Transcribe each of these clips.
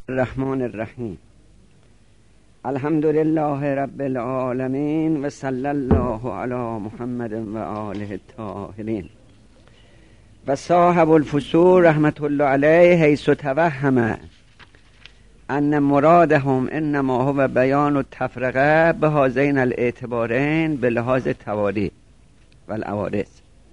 الرحمن الرحیم. الحمد لله رب العالمین و صلی الله علی محمد و آله الطاهرین و صاحب الفصول رحمت الله علیه حیث توهم ان مرادهم انما هو بیان التفرقه به هذین الاعتبارین به لحاظ تواری و العوارض.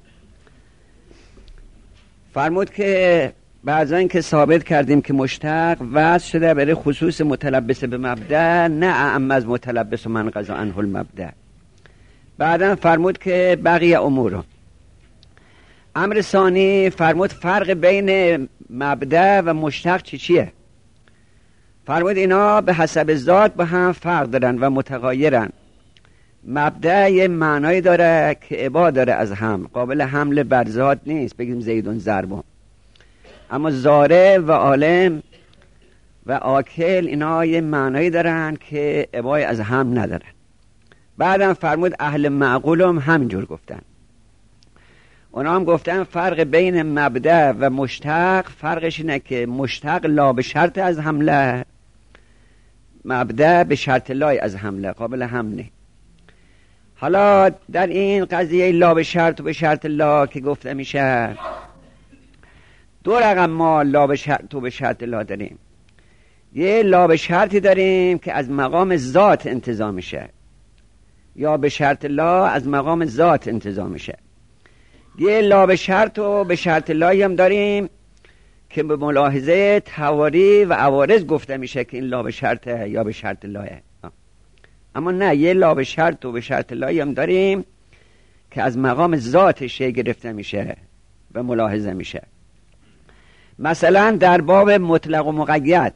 فرمود که بعضا این که ثابت کردیم که مشتق وضع شده برای خصوص متلبس به مبدأ، نه اعم از متلبس و من قضا عنه المبدأ. بعدا فرمود که بقیه امور. امر ثانی فرمود فرق بین مبدأ و مشتق چیه؟ فرمود اینا به حسب ذات با هم فرق دارن و متغایرن. مبدأ یه معنایی داره که عبا داره از هم، قابل حمل بر ذات نیست، بگیم زیدون ضربون. اما زاره و عالم و آکل اینا یه معنایی دارن که عبای از هم ندارن. بعدم فرمود اهل معقولم همینجور گفتن. اونا هم گفتن فرق بین مبدأ و مشتق فرقش اینه که مشتق لا به شرط از حمله، مبدأ به شرط لای از حمله، قابل حمله. حالا در این قضیه لا به شرط و به شرط لا که گفته میشه، دو رقم ما لا به شرط و به شرط لا داریم. یه لا به شرطی داریم که از مقام ذات انتظام میشه، یا به شرط لا از مقام ذات انتظام میشه. یه لا به شرط و به شرط لایی هم داریم که به ملاحظه تواری و عوارض گفته میشه که این لا به شرطه یا به شرط لاه. اما نه، یه لا به شرط و به شرط لایی هم داریم که از مقام ذات شی گرفته میشه و ملاحظه میشه. مثلا در باب مطلق و مقید،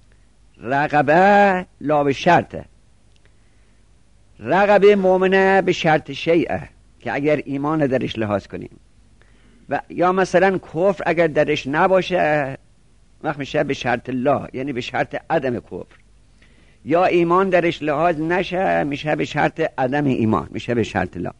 رقبه لا به شرطه، رقبه مؤمنه به شرط شیعه که اگر ایمان درش لحاظ کنیم، و یا مثلا کفر اگر درش نباشه وقت میشه به شرط لا، یعنی به شرط عدم کفر. یا ایمان درش لحاظ نشه میشه به شرط عدم ایمان، میشه به شرط لا.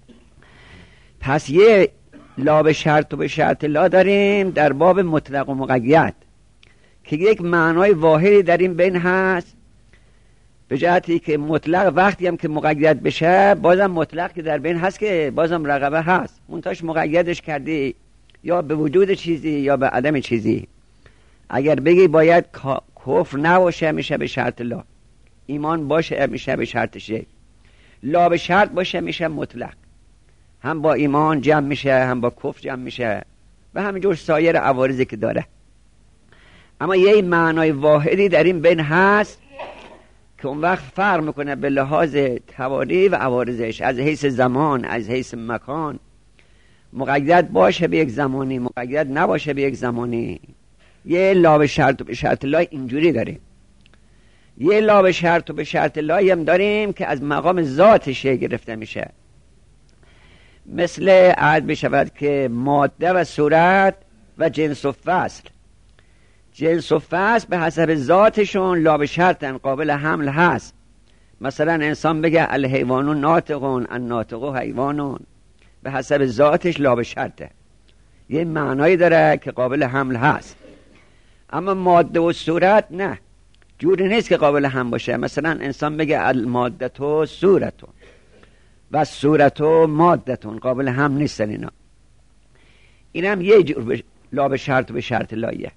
پس یه لا به شرط و به شرط لا داریم در باب مطلق و مقید که یک معنای واحدی در این بین هست، به جهتی که مطلق وقتی هم که مقید بشه بازم مطلق که در بین هست که بازم رقبه هست، منتاش مقیدش کردی یا به وجود چیزی یا به عدم چیزی. اگر بگی باید کفر نباشه میشه به شرط لا، ایمان باشه میشه به شرط شی، لا به شرط باشه میشه مطلق، هم با ایمان جمع میشه هم با کفر جمع میشه و همینجور سایر عوارضی که داره. اما یه معنای واحدی در این بین هست که اون وقت فرق میکنه به لحاظ تواری و عوارضش، از حیث زمان، از حیث مکان، مقید باشه به یک زمانی، مقید نباشه به یک زمانی. یه لا به شرط و به شرط لا اینجوری داریم. یه لا به شرط و به شرط لا هم داریم که از مقام ذاتش گرفته میشه، مثل عهد بشود که ماده و صورت و جنس و فصل. جنس و فصل به حسب ذاتشون لا به شرطن، قابل حمل هست. مثلا انسان بگه الحیوانون ناطقون الناطقو حیوانون، به حسب ذاتش لا به شرطه، یه معنایی داره که قابل حمل هست. اما ماده و صورت نه، جوری نیست که قابل حمل باشه. مثلا انسان بگه المادتو صورتون و صورتو مادتون، قابل حمل نیستن اینا. اینم یه جور لا به شرط و به شرط لایه.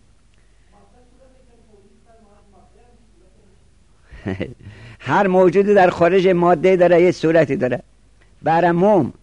هر موجودی در خارج ماده داره یه صورتی داره. برای موم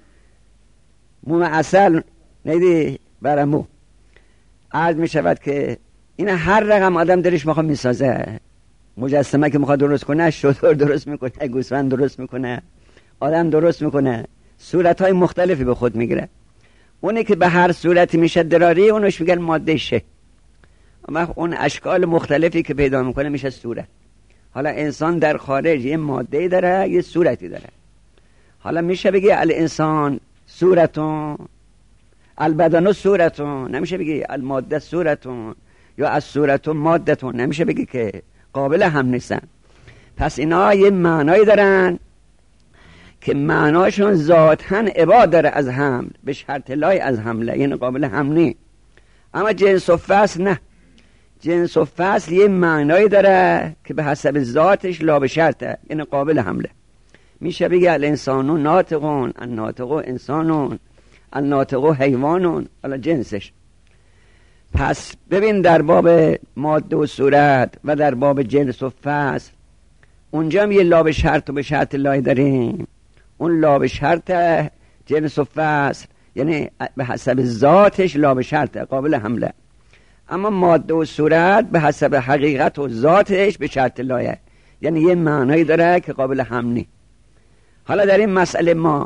اصل نیدی، برای موم عرض می شود که این هر رقم آدم درش میخواد میسازه. مجسمه که میخواد درست کنه، شطور درست میکنه، گوسفند درست میکنه، آدم درست میکنه، صورتهای مختلفی به خود میگیره. اونی که به هر صورتی میشه دراری اونش میگن ماده شه. اما اون اشکال مختلفی که پیدا میکنه میشه صورت. حالا انسان در خارج یه ماده‌ای داره یه صورتی داره. حالا میشه بگی الانسان صورتون، البدن صورتون، نمیشه بگی الماده صورتون یا از صورتون مادتون، نمیشه بگی که قابل هم نیستن. پس اینا یه معنایی دارن که معناشون ذاتاً عباد داره از حمل، به شرط لای از حمله، یعنی قابل حمل نی. اما جنس و فصل نه، جنس و فصل یه معنایی داره که به حسب ذاتش لا به شرطه، یعنی قابل حمله. میشه بگه الانسانون ناطقون، الناطقو انسانون، الناطقو حیوانون، حالا جنسش. پس ببین در باب ماده و صورت و در باب جنس و فصل اونجا هم یه لا به شرط و به شرط لای داریم. اون لا به شرط جنس و فصل یعنی به حسب ذاتش لا به شرط قابل حمله، اما ماده و صورت به حسب حقیقت و ذاتش به شرط لایه، یعنی یه معنایی داره که قابل حمله. حالا در این مسئله ما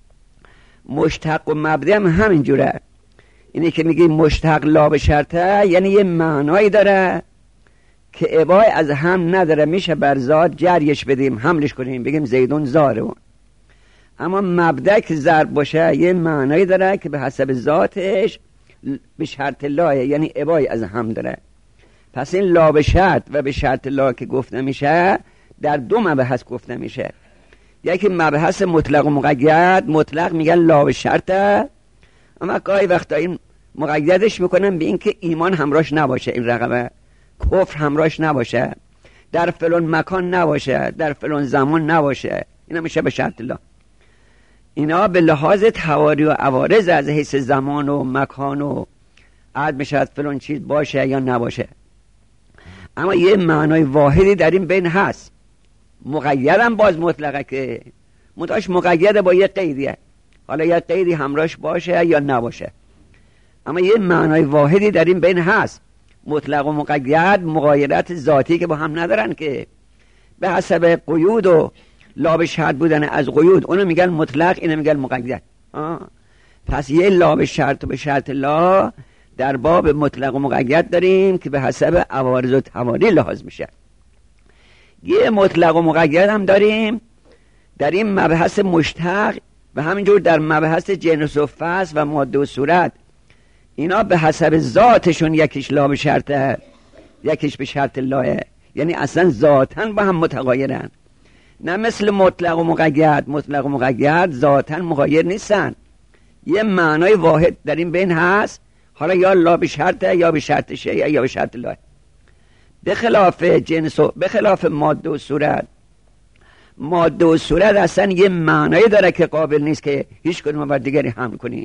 مشتق و مبدأ هم همینجوره. اینی که میگیم مشتق لا به شرطه یعنی یه معنایی داره که عبای از هم نداره، میشه بر ذات جریش بدیم، حملش کنیم، بگیم زیدون زارون. اما مبدأ که ضرب باشه یه معنایی داره که به حسب ذاتش به شرط لایه، یعنی عبای از هم داره. پس این لا به شرط و به شرط لا که گفته میشه در دو مبحث گفته میشه. یکی مبحث مطلق و مقید. مطلق میگن لا به شرطه، اما گاهی وقتا این مقیدش میکنن به این که ایمان همراهش نباشه، این رقمه کفر همراهش نباشه، در فلان مکان نباشه، در فلان زمان نباشه، اینا میشه به شرط لا. اینا به لحاظ تواری و عوارض از حیث زمان و مکان و عد میشه فلان چیز باشه یا نباشه. اما یه معنای واحدی در این بین هست. مقیدم باز مطلقه که متاش مقیده با یه قیدیه، حالا یه قیدی همراهش باشه یا نباشه، اما یه معنای واحدی در این بین هست. مطلق و مقید مغایرت ذاتی که با هم ندارن، که به حسب قیود و لا به شرط بودن از قیود اونو میگن مطلق، اینو میگن مقید. پس یه لا به شرط و به شرط لا در باب مطلق و مقید داریم که به حسب عوارض و تواری لحاظ میشه. یه مطلق و مقید هم داریم در این مبحث مشتق و همینجور در مبحث جنس و فصل و ماده و صورت. اینا به حسب ذاتشون یکیش لا به شرطه یکیش به شرط لاه، یعنی اصلا ذاتن با هم متغایرن، نه مثل مطلق و مقید. مطلق و مقید ذاتن مغایر نیستن، یه معنای واحد در این بین هست، حالا یا لا به شرطه یا به شرط شیء یا به شرط لاه. به خلاف جنس و به خلاف ماده و صورت، ماده و صورت اصلا یه معنایی داره که قابل نیست که هیچ کدوم بر دیگری حمل کنیم.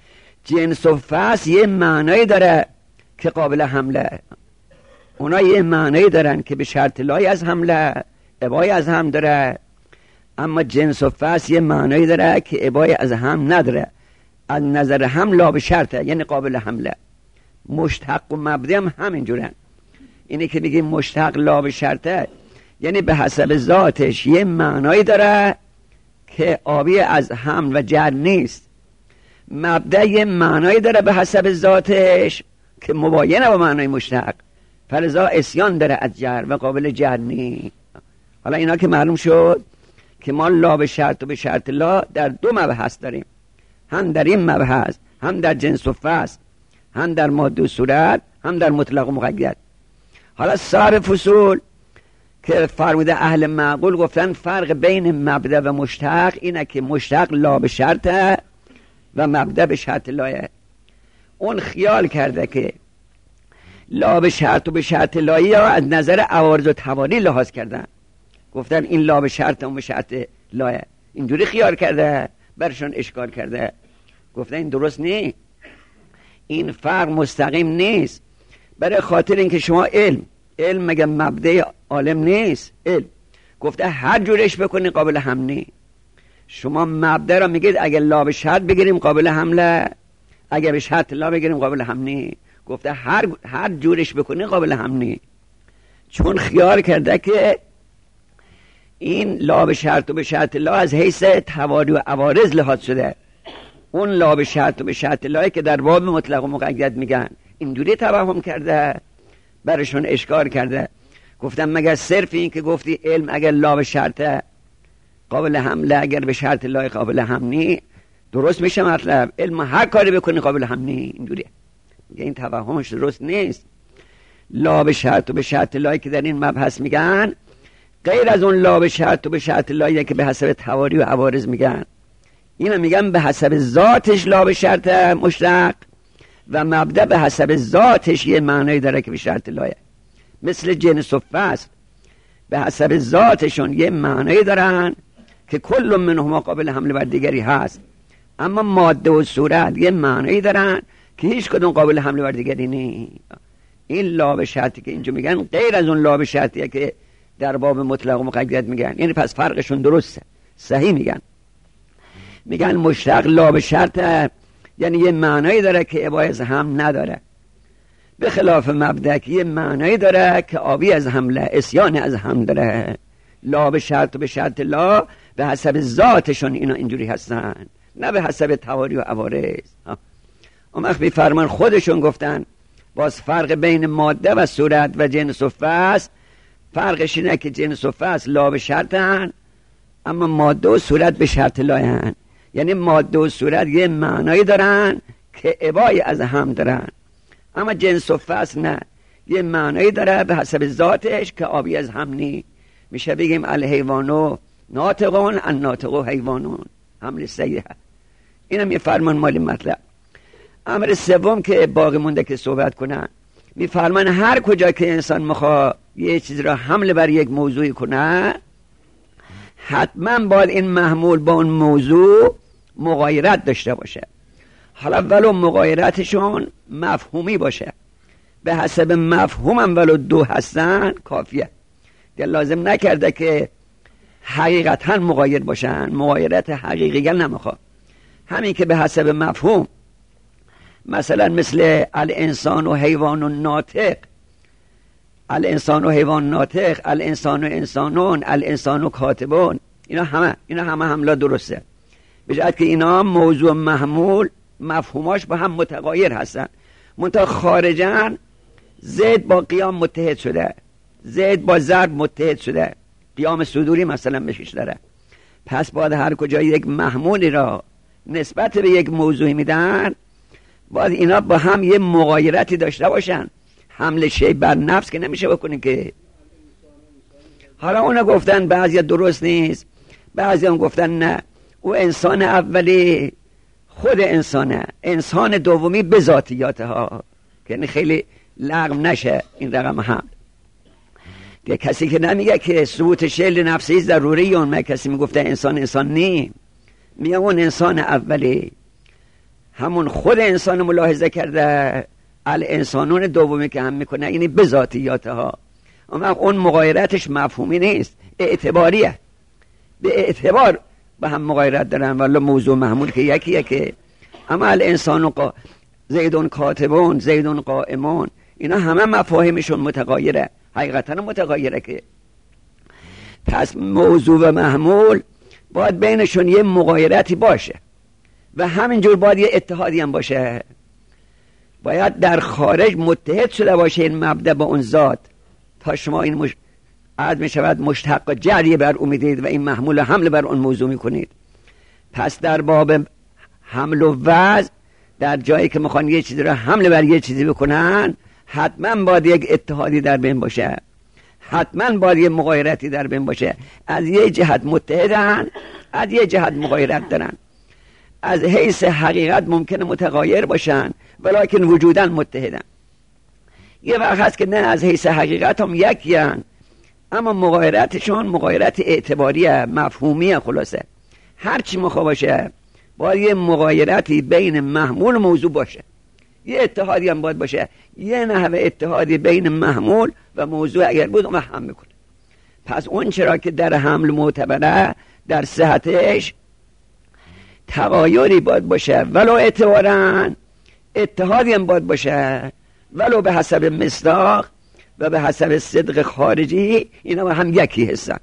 جنس و فصل یه معنایی داره که قابل حمله، اونا یه معنایی دارن که به شرط لای از حمله عبای از هم داره، اما جنس و فصل یه معنایی داره که عبای از هم نداره، از نظر هم لا به شرطه یعنی قابل حمله. مشتق و مبدی هم همینجورن. اینه که بگیم مشتق لا به شرطه یعنی به حسب ذاتش یه معنایی داره که آبی از حمل و جر نیست. مبدأ یه معنایی داره به حسب ذاتش که مباینه با معنای مشتق، فلذا اسیان داره از جر و قابل جر نیست. حالا اینا که معلوم شد که ما لا به شرط و به شرط لا در دو مبحث داریم، هم در این مبحث، هم در جنس و فصل، هم در ماده و صورت، هم در مطلق و مقید. حالا صاحب فصول که فرموده اهل معقول گفتن فرق بین مبدأ و مشتق اینه که مشتق لا به شرطه و مبدأ به شرط لایه. اون خیال کرده که لا به شرط و به شرط لایه از نظر عوارض و تواری لحاظ کردن، گفتن این لا به شرط و به شرط لایه، اینجوری خیال کرده، برشون اشکال کرده. گفتن این درست نیست، این فرق مستقیم نیست، برای خاطر اینکه شما علم مگه مبدأ عالم نیست؟ علم گفته هر جورش بکنی قابل حمله. شما مبدأ را میگید اگر لا به شرط بگیریم قابل حمله، اگر به شرط لا بگیریم قابل حمله. گفته هر جورش بکنی قابل حمله، چون خیال کرده که این لا به شرط و به شرط لا از حیث تواری و عوارض لحاظ شده. اون لا به شرط و به شرط لا که در باب مطلق و مقید میگن اینجوری توهم کرده، برشون اشکال کرده. گفتم مگر صرف این که گفتی علم اگر لا به شرط قابل حمله، اگر به شرط لا قابل حمله، درست میشه مطلب علم هر کاری بکنی قابل حمله. اینجوریه، این توهمش درست نیست. لا به شرط و به شرط لا که در این مبحث میگن غیر از اون لا به شرط و به شرط لا که به حسب تواری و عوارض میگن، اینا میگن به حسب ذاتش لا به شرط مشتق و مبدأ به حسب ذاتش یه معنی داره که به شرط لایه، مثل جنس و فصل به حسب ذاتشون یه معنی دارن که کل منهما قابل حمل بر دیگری هست، اما ماده و صورت یه معنی دارن که هیچ کدوم قابل حمل بر دیگری نیست. این لا به شرطی که اینجا میگن غیر از اون لا به شرطیه که در باب مطلق و مقید میگن، یعنی پس فرقشون درسته، صحیح میگن مشتق لا به شرط، یعنی یه معنی داره که عبای از هم نداره، به خلاف مبدأ که یه معنی داره که آبی از حمله، اسیان از هم داره. لا به شرط و به شرط لا به حسب ذاتشون اینا اینجوری هستن، نه به حسب تواری و عوارض. اون وقت فرمان خودشون گفتن باز فرق بین ماده و صورت و جنس و فصل، فرقش اینه که جنس و فصل لا به شرطن، اما ماده و صورت به شرط لاین. یعنی ماده و صورت یه معنی دارن که عبای از هم دارن، اما جنس و فصل نه، یه معنی داره به حسب ذاتش که آبی از هم نی. میشه بگیم الحیوانو ناطقون الناطقو حیوانون، حمل سیه. اینم یه فرمان مالی مطلب. امر سوم که باقی مونده که صحبت کنن، میفرمان هر کجا که انسان میخواد یه چیز را حمل بر یک موضوعی کنه، حتما باید این محمول با اون موضوع مغایرت داشته باشه، حالا ولو مغایرتشون مفهومی باشه، به حسب مفهومم ولو دو هستن کافیه، دیگه لازم نکرده که حقیقتا مغایر باشن، مغایرت حقیقی نمیخواد، همین که به حسب مفهوم، مثلا مثل الانسان و حیوان و ناطق، الانسان و حیوان ناطق، الانسان و انسانون، الانسان و کاتبون، اینا همه حمله درسته، به جهت که اینا موضوع محمول مفهوماش با هم متغایر هستن، منتها خارجن زید با قیام متحد شده، زید با ضرب متحد شده، قیام صدوری مثلا بشش داره. پس باید هر کجا یک محمولی را نسبت به یک موضوعی میدن، باید اینا با هم یه مغایرتی داشته باشن. حمل شی بر نفس که نمیشه بکنین که. حالا اونا گفتن بعضی درست نیست، بعضی هم گفتن نه، او انسان اولی خود انسانه، انسان دومی به ذاتیاتها، یعنی خیلی لغم نشه این رقم هم. دیگه کسی که نمیگه که ثبوت شیل نفسی ضروری، اون کسی میگفته انسان نیم، میگه اون انسان اولی همون خود انسان ملاحظه کرده، الانسانون دومی که هم میکنه اینی به ذاتیاتها، اما اون مغایرتش مفهومی نیست، اعتباریه، به اعتبار با هم مغایرت دارن، ولی موضوع محمول که یکیه که. اما الانسان زیدون کاتبون، زیدون قائمون، اینا همه مفاهیمشون متغایره، حقیقتا متغایره که. پس موضوع و محمول باید بینشون یه مغایرتی باشه و همینجور باید یه اتحادی هم باشه، باید در خارج متحد شده باشه این مبدأ با اون ذات، تا شما این عاد می شود مشتق جری بر او میدید و این محمول حمل بر اون موضوع میکنید. پس در باب حمل و وضع، در جایی که میخوان یه چیزی رو حمل بر یه چیزی بکنن، حتما باید یک اتحادی در بین باشه، حتما باید یه مغایرتی در بین باشه. از یه جهت متحدن، از یه جهت مغایرت دارن، از حیث حقیقت ممکنه متغایر باشن ولیکن وجودن متحدن. یه وقت هست که نه، از حیث حقیقت هم یکی هن، اما مغایرتشون مغایرت اعتباریه، مفهومیه. خلاصه هرچی مخواه باشه باید یه مغایرتی بین محمول و موضوع باشه، یه اتحادی هم باید باشه، یه نحوه اتحادی بین محمول و موضوع اگر بود اون هم میکنه. پس اون چرا که در حمل معتبره، در صحتش تغایری باید باشه، ولو اعتبارا اتحادی هم باید باشه، ولو به حسب مصداق و به حسب صدق خارجی، اینا هم یکی هستن.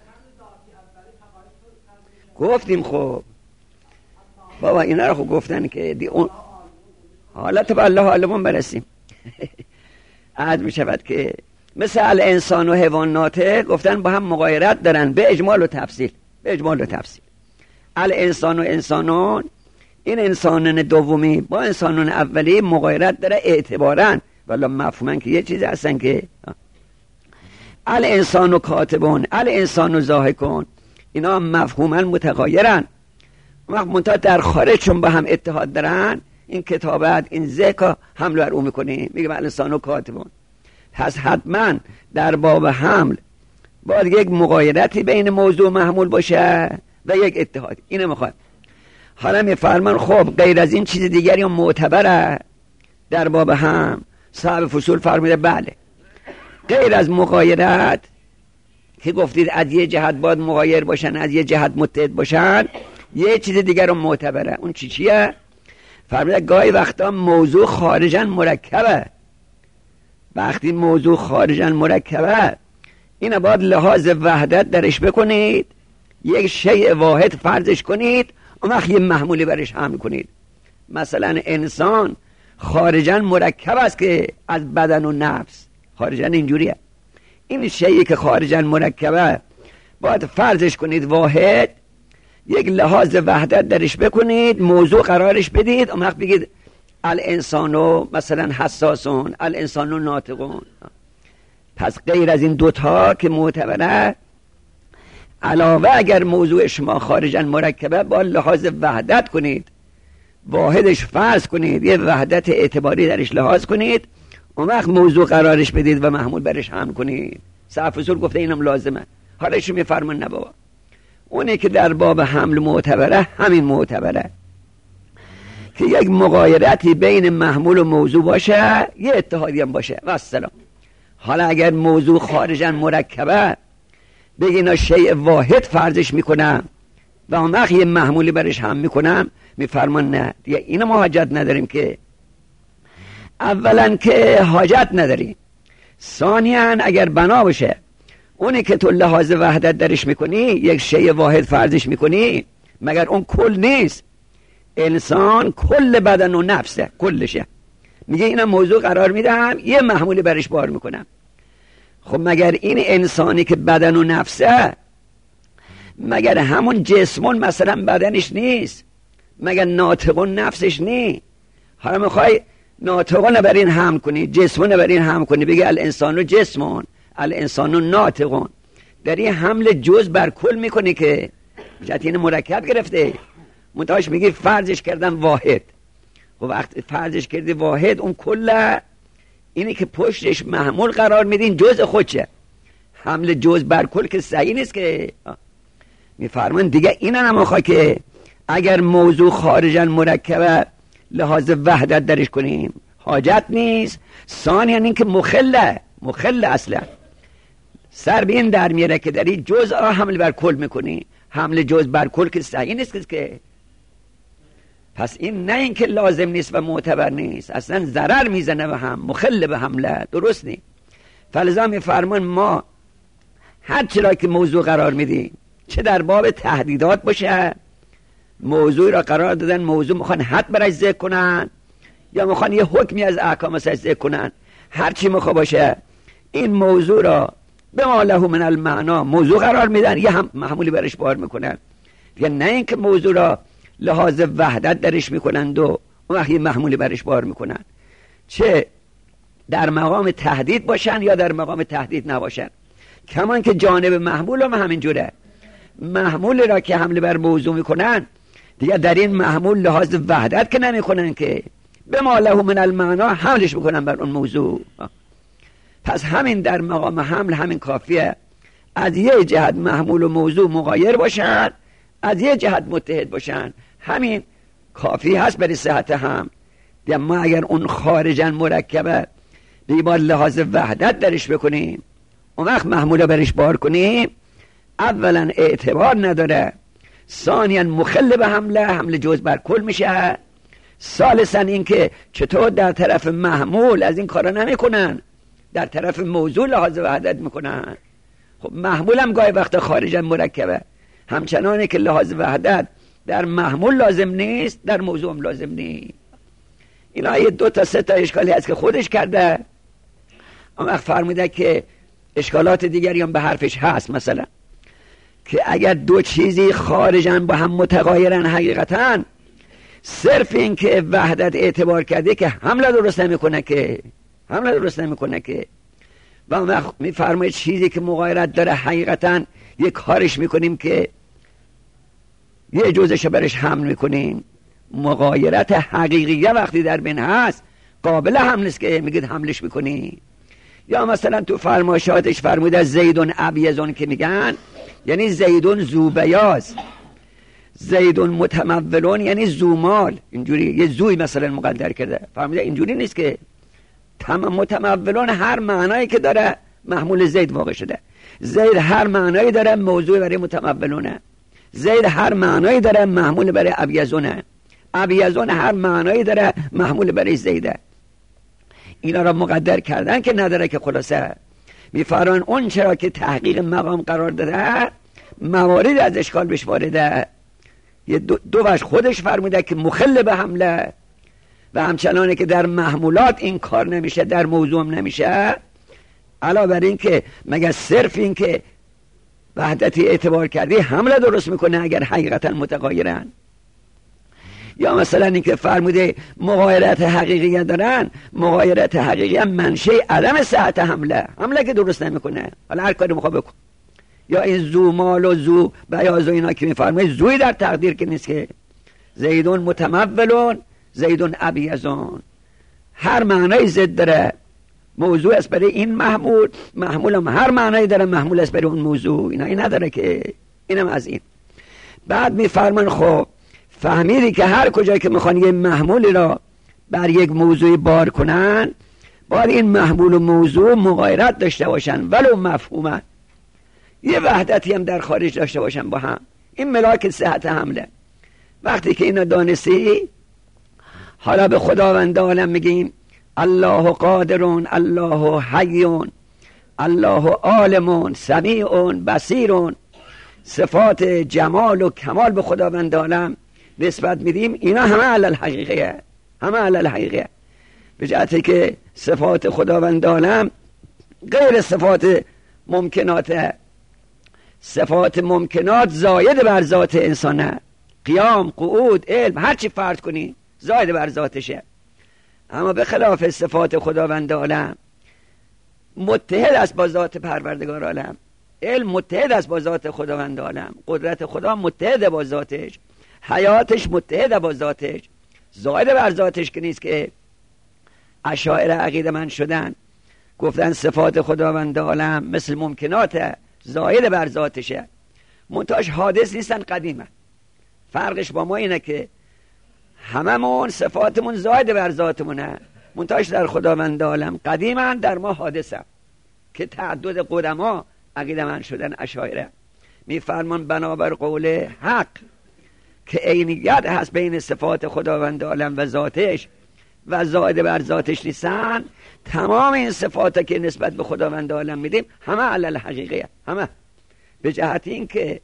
گفتیم خب بابا اینا رو خب گفتن که دی اون حالت به الله علمون برسیم. عاد می شود که مثل الانسان و حیوان ناطق گفتن با هم مغایرت دارن به اجمال و تفصیل، به اجمال و تفصیل. الانسان و انسانون، این انسانون دومی با انسانون اولی مغایرت داره اعتبارن، ولی مفهومن که یه چیز هستن که الانسان و کاتبون، الانسان و ضاحکون، اینا مفهومن متغایرن، منتها در خارج چون با هم اتحاد دارن، این کتابت این ذکر حمل بر او میکنیم، میگه الانسان کاتبون. پس حتما در باب حمل باید یک مغایرتی بین موضوع محمول باشه و یک اتحاد. اینو میخواد. حالا میفرمان خب غیر از این چیز دیگری هم معتبره در باب حمل؟ صاحب فصول فرموده بله، غیر از مغایرت که گفتید از یه جهت باید مغایر باشن، از یه جهت متحد باشن، یه چیز دیگر هم معتبره. اون چیه؟ فرموده گاهی وقتا موضوع خارجاً مرکبه. وقتی موضوع خارجاً مرکبه اینو باید لحاظ وحدت درش بکنید، یک شیء واحد فرضش کنید، اون وقت یه محمولی برش حمل کنید. مثلا انسان خارجاً مرکب است که از بدن و نفس، خارجاً اینجوریه. این شیئی که خارجاً مرکبه باید فرضش کنید واحد، یک لحاظ وحدت درش بکنید، موضوع قرارش بدید، اون وقت بگید الانسانو مثلا حساسون، الانسانو ناطقون. پس غیر از این دوتا که معتبره، علاوه اگر موضوع شما خارجاً مرکبه با لحاظ وحدت کنید، واحدش فرض کنید، یه وحدت اعتباری درش لحاظ کنید، اون وقت موضوع قرارش بدید و محمول برش حمل کنید. صاحب فصول گفته اینم لازمه. حالا شما میفرمان نه بابا، اونه که در باب حمل معتبره همین معتبره که یک مغایرتی بین محمول و موضوع باشه، یه اتحادی هم باشه و السلام. حالا اگر موضوع خارجاً مرکبه بگینا شیء واحد فرضش میکنم و اون وقت یه محمولی برش هم میکنم، میفرمان نه دیگه اینو ما حاجت نداریم. که اولا که حاجت نداریم، ثانیاً اگر بنا باشه اونی که تو لحاظ وحدت درش میکنی یک شیء واحد فرضش میکنی، مگر اون کل نیست؟ انسان کل بدن و نفسه، کلشه. میگه اینم موضوع قرار میدم، یه محمولی برش بار میکنم. خب مگر این انسانی که بدن و نفسه، مگر همون جسمون مثلا بدنش نیست؟ مگر ناطقون نفسش نیست؟ حالا میخوای ناطقون بر این هم کنی، جسمون بر این هم کنی، بگه الانسانو جسمون، الانسانو ناطقون. در این حمل جز بر کل میکنی که جهت این مرکب گرفته، منتهاش میگی فرضش کردن واحد. خب وقت فرضش کردی واحد، اون کل اینی که پشتش محمول قرار میدین جز خودشه. حمل جز بر کل که صحیح نیست که. میفرمان دیگه این هم نمیخواه که اگر موضوع خارجاً مرکبه لحاظ وحدت درش کنیم، حاجت نیست. ثانیاً این که مخل اصلا سر به این در میره که داری جز حمل بر کل میکنی، حمل جز بر کل که صحیح نیست که. پس این نه این که لازم نیست و معتبر نیست، اصلا ضرر میزنه به هم، مخل به حمله، درست نیست. فلذا میفرمان ما هر چرا که موضوع قرار میدیم، چه در باب تهدیدات باشه، موضوع را قرار دادن، موضوع میخوان حد برش ذکر کنن یا میخوان یه حکمی از احکام ازش ذکر کنن، هر چی میخواد باشه این موضوع را به ما له من المعنا موضوع قرار میدن، یه هم محمولی برش بار میکنن. دیگه نه این که موضوع را لحاظ وحدت درش میکنند و اون وقت یه محمولی برش بار میکنن، چه در مقام تهدید باشن یا در مقام تهدید نباشن. کمان که جانب محمول هم همین جوره، محمول را که حمله بر موضوع میکنن دیگه در این محمول لحاظ وحدت که نمیکنن، که به ما له من المعنا حملش میکنن بر اون موضوع. پس همین در مقام حمل همین کافیه، از یه جهت محمول و موضوع مغایر باشن، از یه جهت متحد باشن، همین کافی هست برای صحت هم. دیگه ما اگر اون خارجاً مرکبه دیگه لحاظ وحدت درش بکنیم، اون وقت محموله برش بار کنیم، اولا اعتبار نداره، ثانیاً مخل به حمله جز بر کل میشه، ثالثاً این که چطور در طرف محمول از این کارا نمی کنن، در طرف موضوع لحاظ وحدت میکنن. خب محمول هم گاهی وقت خارجاً مرکبه، همچنانه که لحاظ وحدت در محمول لازم نیست، در موضوع هم لازم نیست. اینا یه 2 تا 3 تا اشکالی هست که خودش کرده، اما فرموده که اشکالات دیگری هم به حرفش هست. مثلا که اگر 2 چیزی خارجاً با هم متغایرن، حقیقتاً صرف این که وحدت اعتبار کرده که حمله درست نمیکنه که و وقت میفرماید چیزی که مغایرت داره حقیقتاً یک کارش میکنیم که یه جزش برش حمل میکنیم، مغایرت حقیقیه وقتی در بین هست قابل حمل است که میگید حملش میکنی. یا مثلا تو فرمایشاتش فرموده زیدون ابیزون که میگن یعنی زیدون زوبیاز، زیدون متمولون یعنی زومال، اینجوری یه زوی مثلا مقدر کرده. فرموده اینجوری نیست که متمولون هر معنایی که داره محمول زید واقع شده. زید هر معنایی داره موضوع برای متمولونه، زید هر معنایی داره محمول برای ابیزونه، ابیزون هر معنایی داره محمول برای زیده. اینا را مقدر کردن که نداره که خلاصه میفرمان اون چرا که تحقیق مقام قرار داده موارد از اشکال بهش وارده. یه دو وجه خودش فرموده که مخل به حمله و همچنانه که در محمولات این کار نمیشه در موضوع هم نمیشه. علاوه بر این که مگه صرف این که وحدتی اعتبار کردی حمله درست میکنه اگر حقیقتا متغایرن؟ یا مثلا این که فرموده مغایرت حقیقیه دارن، مغایرت حقیقیه منشه عدم صحت حمله که درست نمیکنه. حالا هر کاری میخواد بکن. یا این زو مال و زو بیاز و اینا که میفرمه زوی در تقدیر که نیست که زیدون متمولون زیدون ابیزون هر معنی زد داره موضوع است برای این محمول، محمول هم هر معنی داره محمول است برای اون موضوع. اینا این نداره که اینم از این. بعد میفرمان خب فهمیدی که هر کجایی که میخوان یه محمولی را بر یک موضوعی بار کنن باید این محمول و موضوع مغایرت داشته باشن ولو مفهومن، یه وحدتی هم در خارج داشته باشن با هم. این ملاک صحت حمله. وقتی که اینو دانستی حالا به خداوند عالم میگیم الله قادرون، الله حیون، الله عالمون، سمیعون، بصیرون. صفات جمال و کمال به خداوند عالم نسبت میدیم. اینا همه علل حقیقیه، همه علل حقیقیه. به جهتی که صفات خداوند عالم غیر صفات ممکناته. صفات ممکنات زاید بر ذات انسانه، قیام، قعود، علم، هر چی فرض کنی زاید بر ذاتشه. اما به خلاف صفات خداوند عالم متحد است با ذات پروردگار عالم، علم متحد است با ذات خداوند عالم، قدرت خدا متحد با ذاتش، حیاتش متحد با ذاتش، زاید بر ذاتش که نیست که اشاعره عقیده من شدن گفتن صفات خداوند عالم مثل ممکناته، زاید بر ذاتشه، منتهاش حادث نیستن، قدیمه. فرقش با ما اینه که هممون صفاتمون زاید بر ذاتمونه، منتهاش در خداوند عالم قدیمن، در ما حادثه که تعدد قدما عقیده من شدن اشاعره. میفرمان بنابر قول حق که عینیت هست بین صفات خداوند عالم و ذاتش و زاید بر ذاتش نیستن. تمام این صفات که نسبت به خداوند عالم میدیم همه علل حقیقیه، همه به جهت این که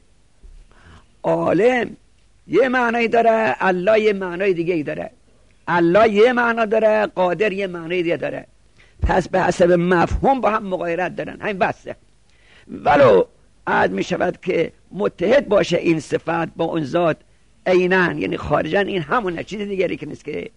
عالم یه معنی داره، الله یه معنی دیگه ای داره. الله یه معنی داره، قادر یه معنی دیگه داره. پس به حسب مفهوم با هم مغایرت دارن، همین بسته. ولو عاد می شود که متحد باشه این صفت با اون ذات عیناً، یعنی خارجاً، این همونه، چیز دیگری که نیست. که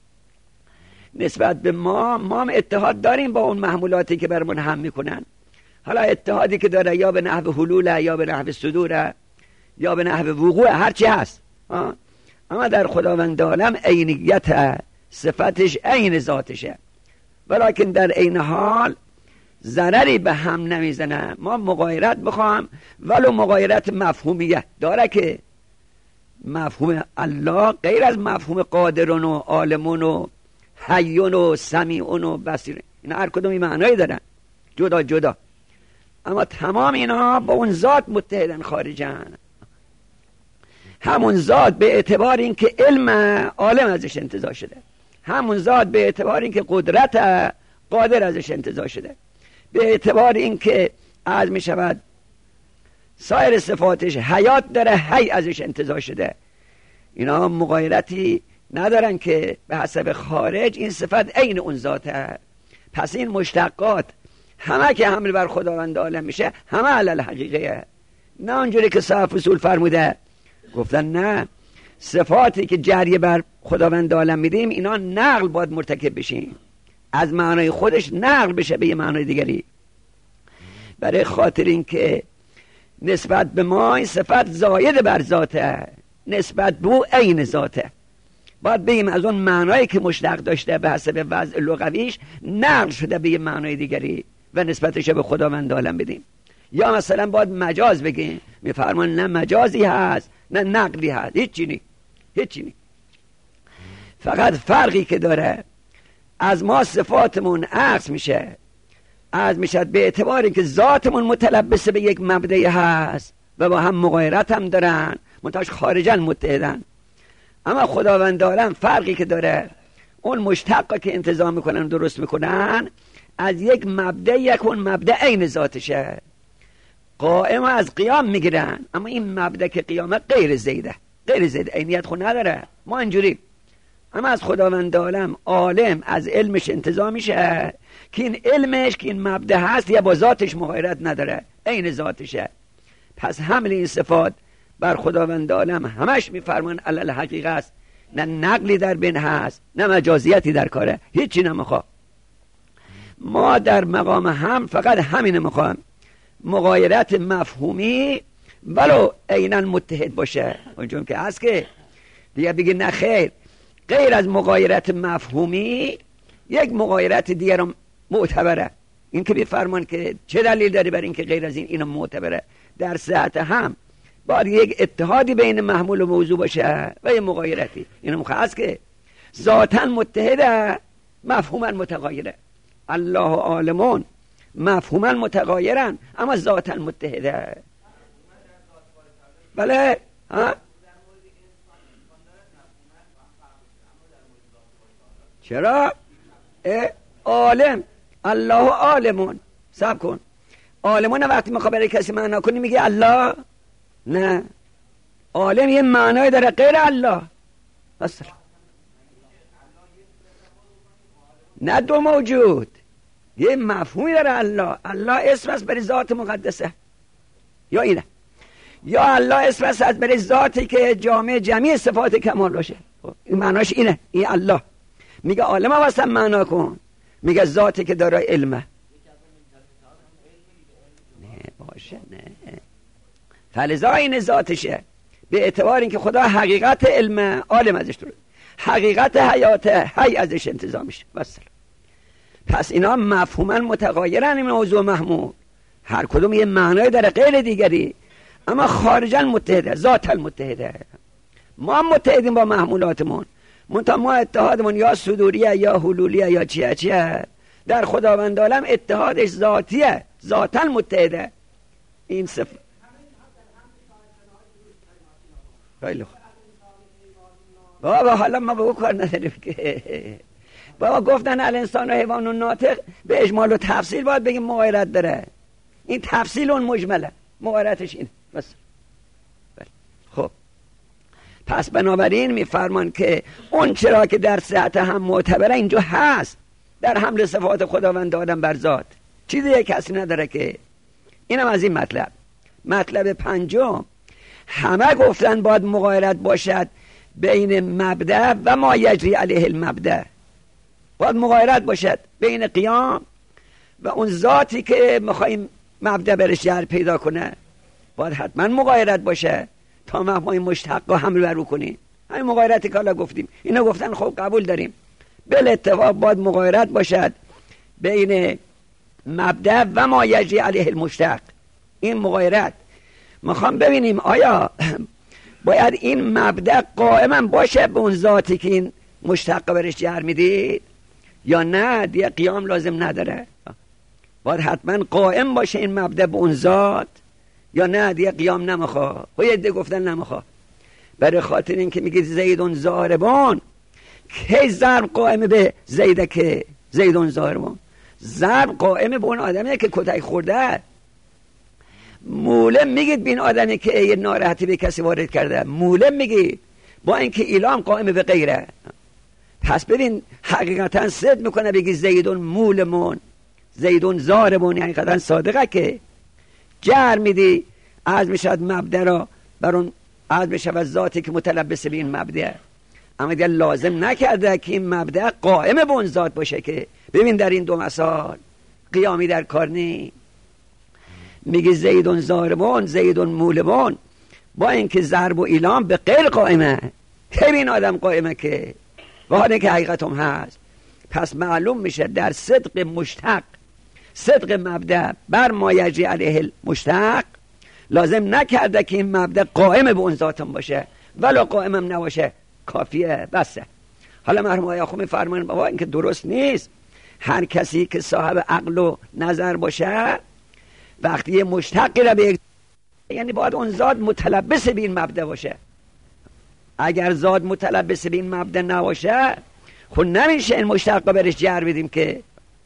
نسبت به ما هم اتحاد داریم با اون محمولاتی که برمون هم میکنن. حالا اتحادی که داره یا به نحو حلوله یا به نحو صدوره یا به نحو وقوع، هرچی هست. اما در خداوند عالم عینیت صفتش عین ذاتشه، ولیکن در عین حال ضرری به هم نمیزنه. ما مغایرت بخوام ولو مغایرت مفهومیه داره که مفهوم الله غیر از مفهوم قادرون و عالمون و حیون و سمیعون و بصیر، اینا هر کدومی معنایی دارن جدا جدا، اما تمام اینا با اون ذات متحدن خارجن. همون ذات به اعتبار این که علم عالم ازش انتزاع شده، همون ذات به اعتبار این که قدرت قادر ازش انتزاع شده، به اعتبار این که از می شود سایر صفاتش حیات داره، حی ازش انتزاع شده. اینا مغایرتی ندارن که به حسب خارج این صفت عین اون ذاته. پس این مشتقات همه که حمل بر خداوند عالم میشه همه علل حقیقیه، نه اونجوری که صاحب اصول فرموده. گفتن نه، صفاتی که جریه بر خداوند عالم میدیم اینا نقل باید مرتکب بشیم، از معنای خودش نقل بشه به یه معنای دیگری، برای خاطر این که نسبت به ما این صفت زاید بر ذاته، نسبت به او عین ذاته. باید بگیم از اون معنایی که مشتق داشته به حسب وضع لغویش نقل شده به یه معنای دیگری و نسبتش به خداوند عالم بدیم. یا مثلا باید مجاز بگیم، میفرمان نه مجازی هست نه نقلی هست، هیچی نی. فقط فرقی که داره از ما صفاتمون عکس میشه، از میشد به اعتباری که ذاتمون متلبس به یک مبدأ هست و با هم مغایرت هم دارن، منتهاش خارجا متحدن. اما خداوند عالم فرقی که داره، اون مشتقا که انتزاع میکنن درست میکنن از یک مبدأ، یک اون مبدأ عین ذاتشه. قائم از قیام میگیرن، اما این مبدأ که قیامه غیر زیده عینیت خود نداره، ما اینجوری. اما از خداوند عالم عالم از علمش انتزاع میشه که این علمش که این مبدأ هست یا با ذاتش مغایرت نداره، عین ذاتشه. پس حمل این صفات بر خداوند عالم همش میفرمان علل حقیقه است، نه نقلی در بین هست نه مجازیتی در کاره، هیچی نمیخواه. ما در مقام هم فقط همین میخوایم، مغایرت مفهومی ولو عیناً متحد باشه. اونجور که هست که دیگه بگی نه خیر، غیر از مغایرت مفهومی یک مغایرت دیگر هم معتبره. این که بفرمان که چه دلیل داری بر این که غیر از این معتبره؟ در صحت هم باید یک اتحادی بین محمول و موضوع باشه و یک مغایرتی. اینم هست که ذاتاً متحده مفهوماً متغایره. الله عالمون مفهوماً متغایرن اما ذاتاً متحده. بله ها؟ چرا؟ عالم الله عالمون، صبر کن، عالمون وقتی میخواه برای کسی معنا کنی میگه الله؟ نه، عالم یه معنای داره غیر الله مثلا. نه دو موجود، یه مفهومی داره الله. الله اسم است برای ذات مقدسه، یا اینه، یا الله اسم است برای ذاتی که جامع جمعی صفات کمال باشه. این معناش اینه، این الله. میگه عالم واسه معنا کن، میگه ذاتی که داره علمه. نه باشه، نه فلذا این ذاتشه، به اعتبار اینکه خدا حقیقت علم عالم ازش داره، حقیقت حیات حی ازش انتزاع میشه مثلا. پس اینا مفهوما متغایرن، این موضوع محمول هر کدوم یه معنای داره غیر دیگری، اما خارجا متحده، ذاتا متحده. ما هم متحدیم با محمولاتمون، منتها ما اتحادمون یا صدوریه یا حلولیه یا چیه. در خداوند عالم اتحادش ذاتیه، ذاتا متحده. این صفت خیلی خوب بابا، حالا ما به او کار نداریم که بابا گفتن الانسان و حیوان و ناطق به اجمال و تفصیل باید بگیم مغایرت داره. این تفصیل اون مجمله، مغایرتش اینه بس. خب پس بنابراین میفرمان که اون چرا که در صحت هم معتبره اینجا هست، در حمل صفات خداوند آدم بر ذات چیزی کسی نداره که. اینم از این مطلب. مطلب پنجم، همه گفتن باید مغایرت باشد بین مبدأ و ما یجری علیه المبدأ. باید مغایرت باشد بین قیام و اون ذاتی که میخواییم مبدأ برش جر پیدا کنه، باید حتما مغایرت باشه تا ما این مشتق رو حمل برو کنیم. همین مغایرتی که حالا گفتیم، اینا گفتن خب قبول داریم، بل اتفاق باید مغایرت باشد بین مبدأ و ما یجری علیه المشتق. این مغایرت میخوام ببینیم آیا باید این مبدأ قائما باشه به اون ذاتی که این مشتق برش جر میدید یا نه دیگه قیام لازم نداره. باید حتما قائم باشه این مبدأ به اون ذات یا نه دیگه قیام نمیخواه. و یه ده گفتن نمیخواه، برای خاطر این که میگه زیدون زاربان، که ضرب قائم به زیده که زیدون زاربان، ضرب قائم به اون آدمیه که کتک خورده. مولم میگید به این آدمی که یه ناراحتی به کسی وارد کرده، مولم میگید، با اینکه ایلام قائم به غیره. پس ببین حقیقتا صدق میکنه بگی زیدون مولمون زیدون زاربون، یعنی قدر صادقه که جر میدی از میشد مبدأ را بر اون از میشود ذاتی که متلبس به این مبدأ، اما دیگه لازم نکرده که این مبدأ قائم به اون ذات باشه. که ببین در این دو مثال قیامی در کار نی. میگه زیدون زاربون زیدون مولبون، با اینکه ضرب و ایلام به غیر قائمه، این آدم قائمه که واحده که حقیقت هم هست. پس معلوم میشه در صدق مشتق، صدق مبدأ بر ما یجری علیه المشتق، لازم نکرده که این مبدأ قائم به اون ذاتم باشه، ولی قائمم نباشه کافیه بسه. حالا مرحوم آقای آخوند میفرمایند بابا این که درست نیست. هر کسی که صاحب عقل و نظر باشه وقتی یه مشتقی را به یعنی باید اون ذات متلبس به این مبدأ باشه. اگر ذات متلبس به این مبدأ نباشه خب نمیشه این مشتق را برش جر بدیم که.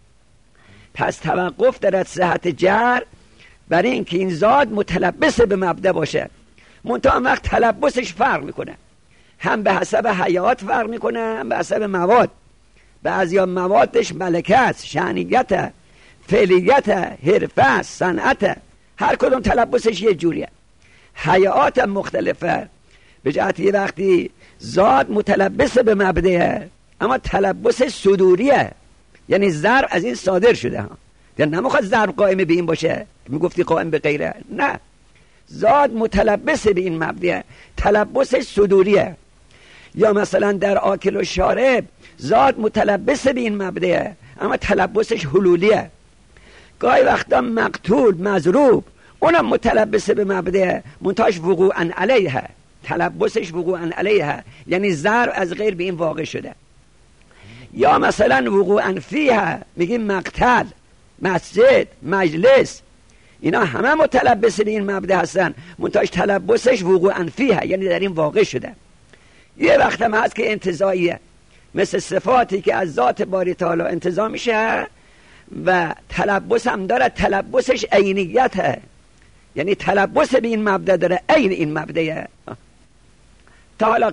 پس توقف دارد صحت جر برای اینکه این ذات متلبس به مبدأ باشه. منتها وقت تلبسش فرق میکنه، هم به حسب حیات فرق میکنه، هم به حسب مواد. بعضیا موادش ملکه است، شأنیت، فعلیت، حرفه، صنعت، هر کدوم تلبسش یه جوریه. حیات مختلفه، به جهت یه وقتی ذات متلبس به مبدأ اما تلبس صدوریه، یعنی ضرب از این صادر شده ها. یعنی نمیخواد ضرب قائم به این باشه میگفتی قائم به غیره، نه، ذات متلبس به این مبدأ، تلبسش صدوریه. یا مثلا در آکل و شارب ذات متلبس به این مبدأ اما تلبسش حلولیه. گاهی وقتا مقتول مضروب اونم متلبس به مبدأ منتهاش وقوعا علیه، تلبسش وقوعا علیه، یعنی ضرب از غیر به این واقع شده. یا مثلا وقوعا فیه میگیم مقتل، مسجد، مجلس، اینا همه متلبس به این مبدأ هستن منتهاش تلبسش وقوعا فیه، یعنی در این واقع شده. یه وقت هم هست که انتزاعیه، مثل صفاتی که از ذات باری تعالی انتزاع میشه و تلبس هم داره، تلبسش عینیته، یعنی تلبس به این مبدأ داره، عین این مبدأه. تا حالا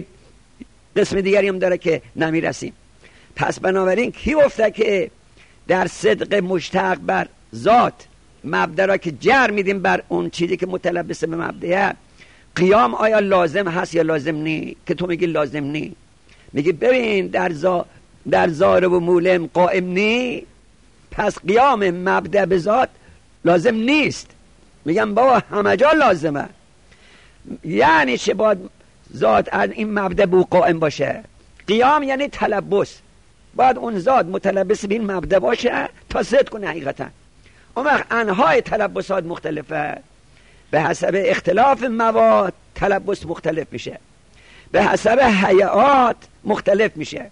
قسم دیگری هم داره که نمیرسیم. پس بنابراین کی گفته که در صدق مشتق بر ذات مبدأ را که جر میدیم بر اون چیزی که متلبس به مبدأ، قیام آیا لازم هست یا لازم نی؟ که تو میگی لازم نی، میگی ببین در ضارب و مولم قائم نی، پس قیام مبدأ به ذات لازم نیست. میگم بابا همه جا لازمه. یعنی چه باید ذات از این مبدأ به قائم باشه؟ قیام یعنی تلبس، باید اون ذات متلبس به این مبدأ باشه تا صدق کنه حقیقتا. اون وقت انواع تلبسات مختلفه، به حسب اختلاف مواد تلبس مختلف میشه، به حسب حیات مختلف میشه.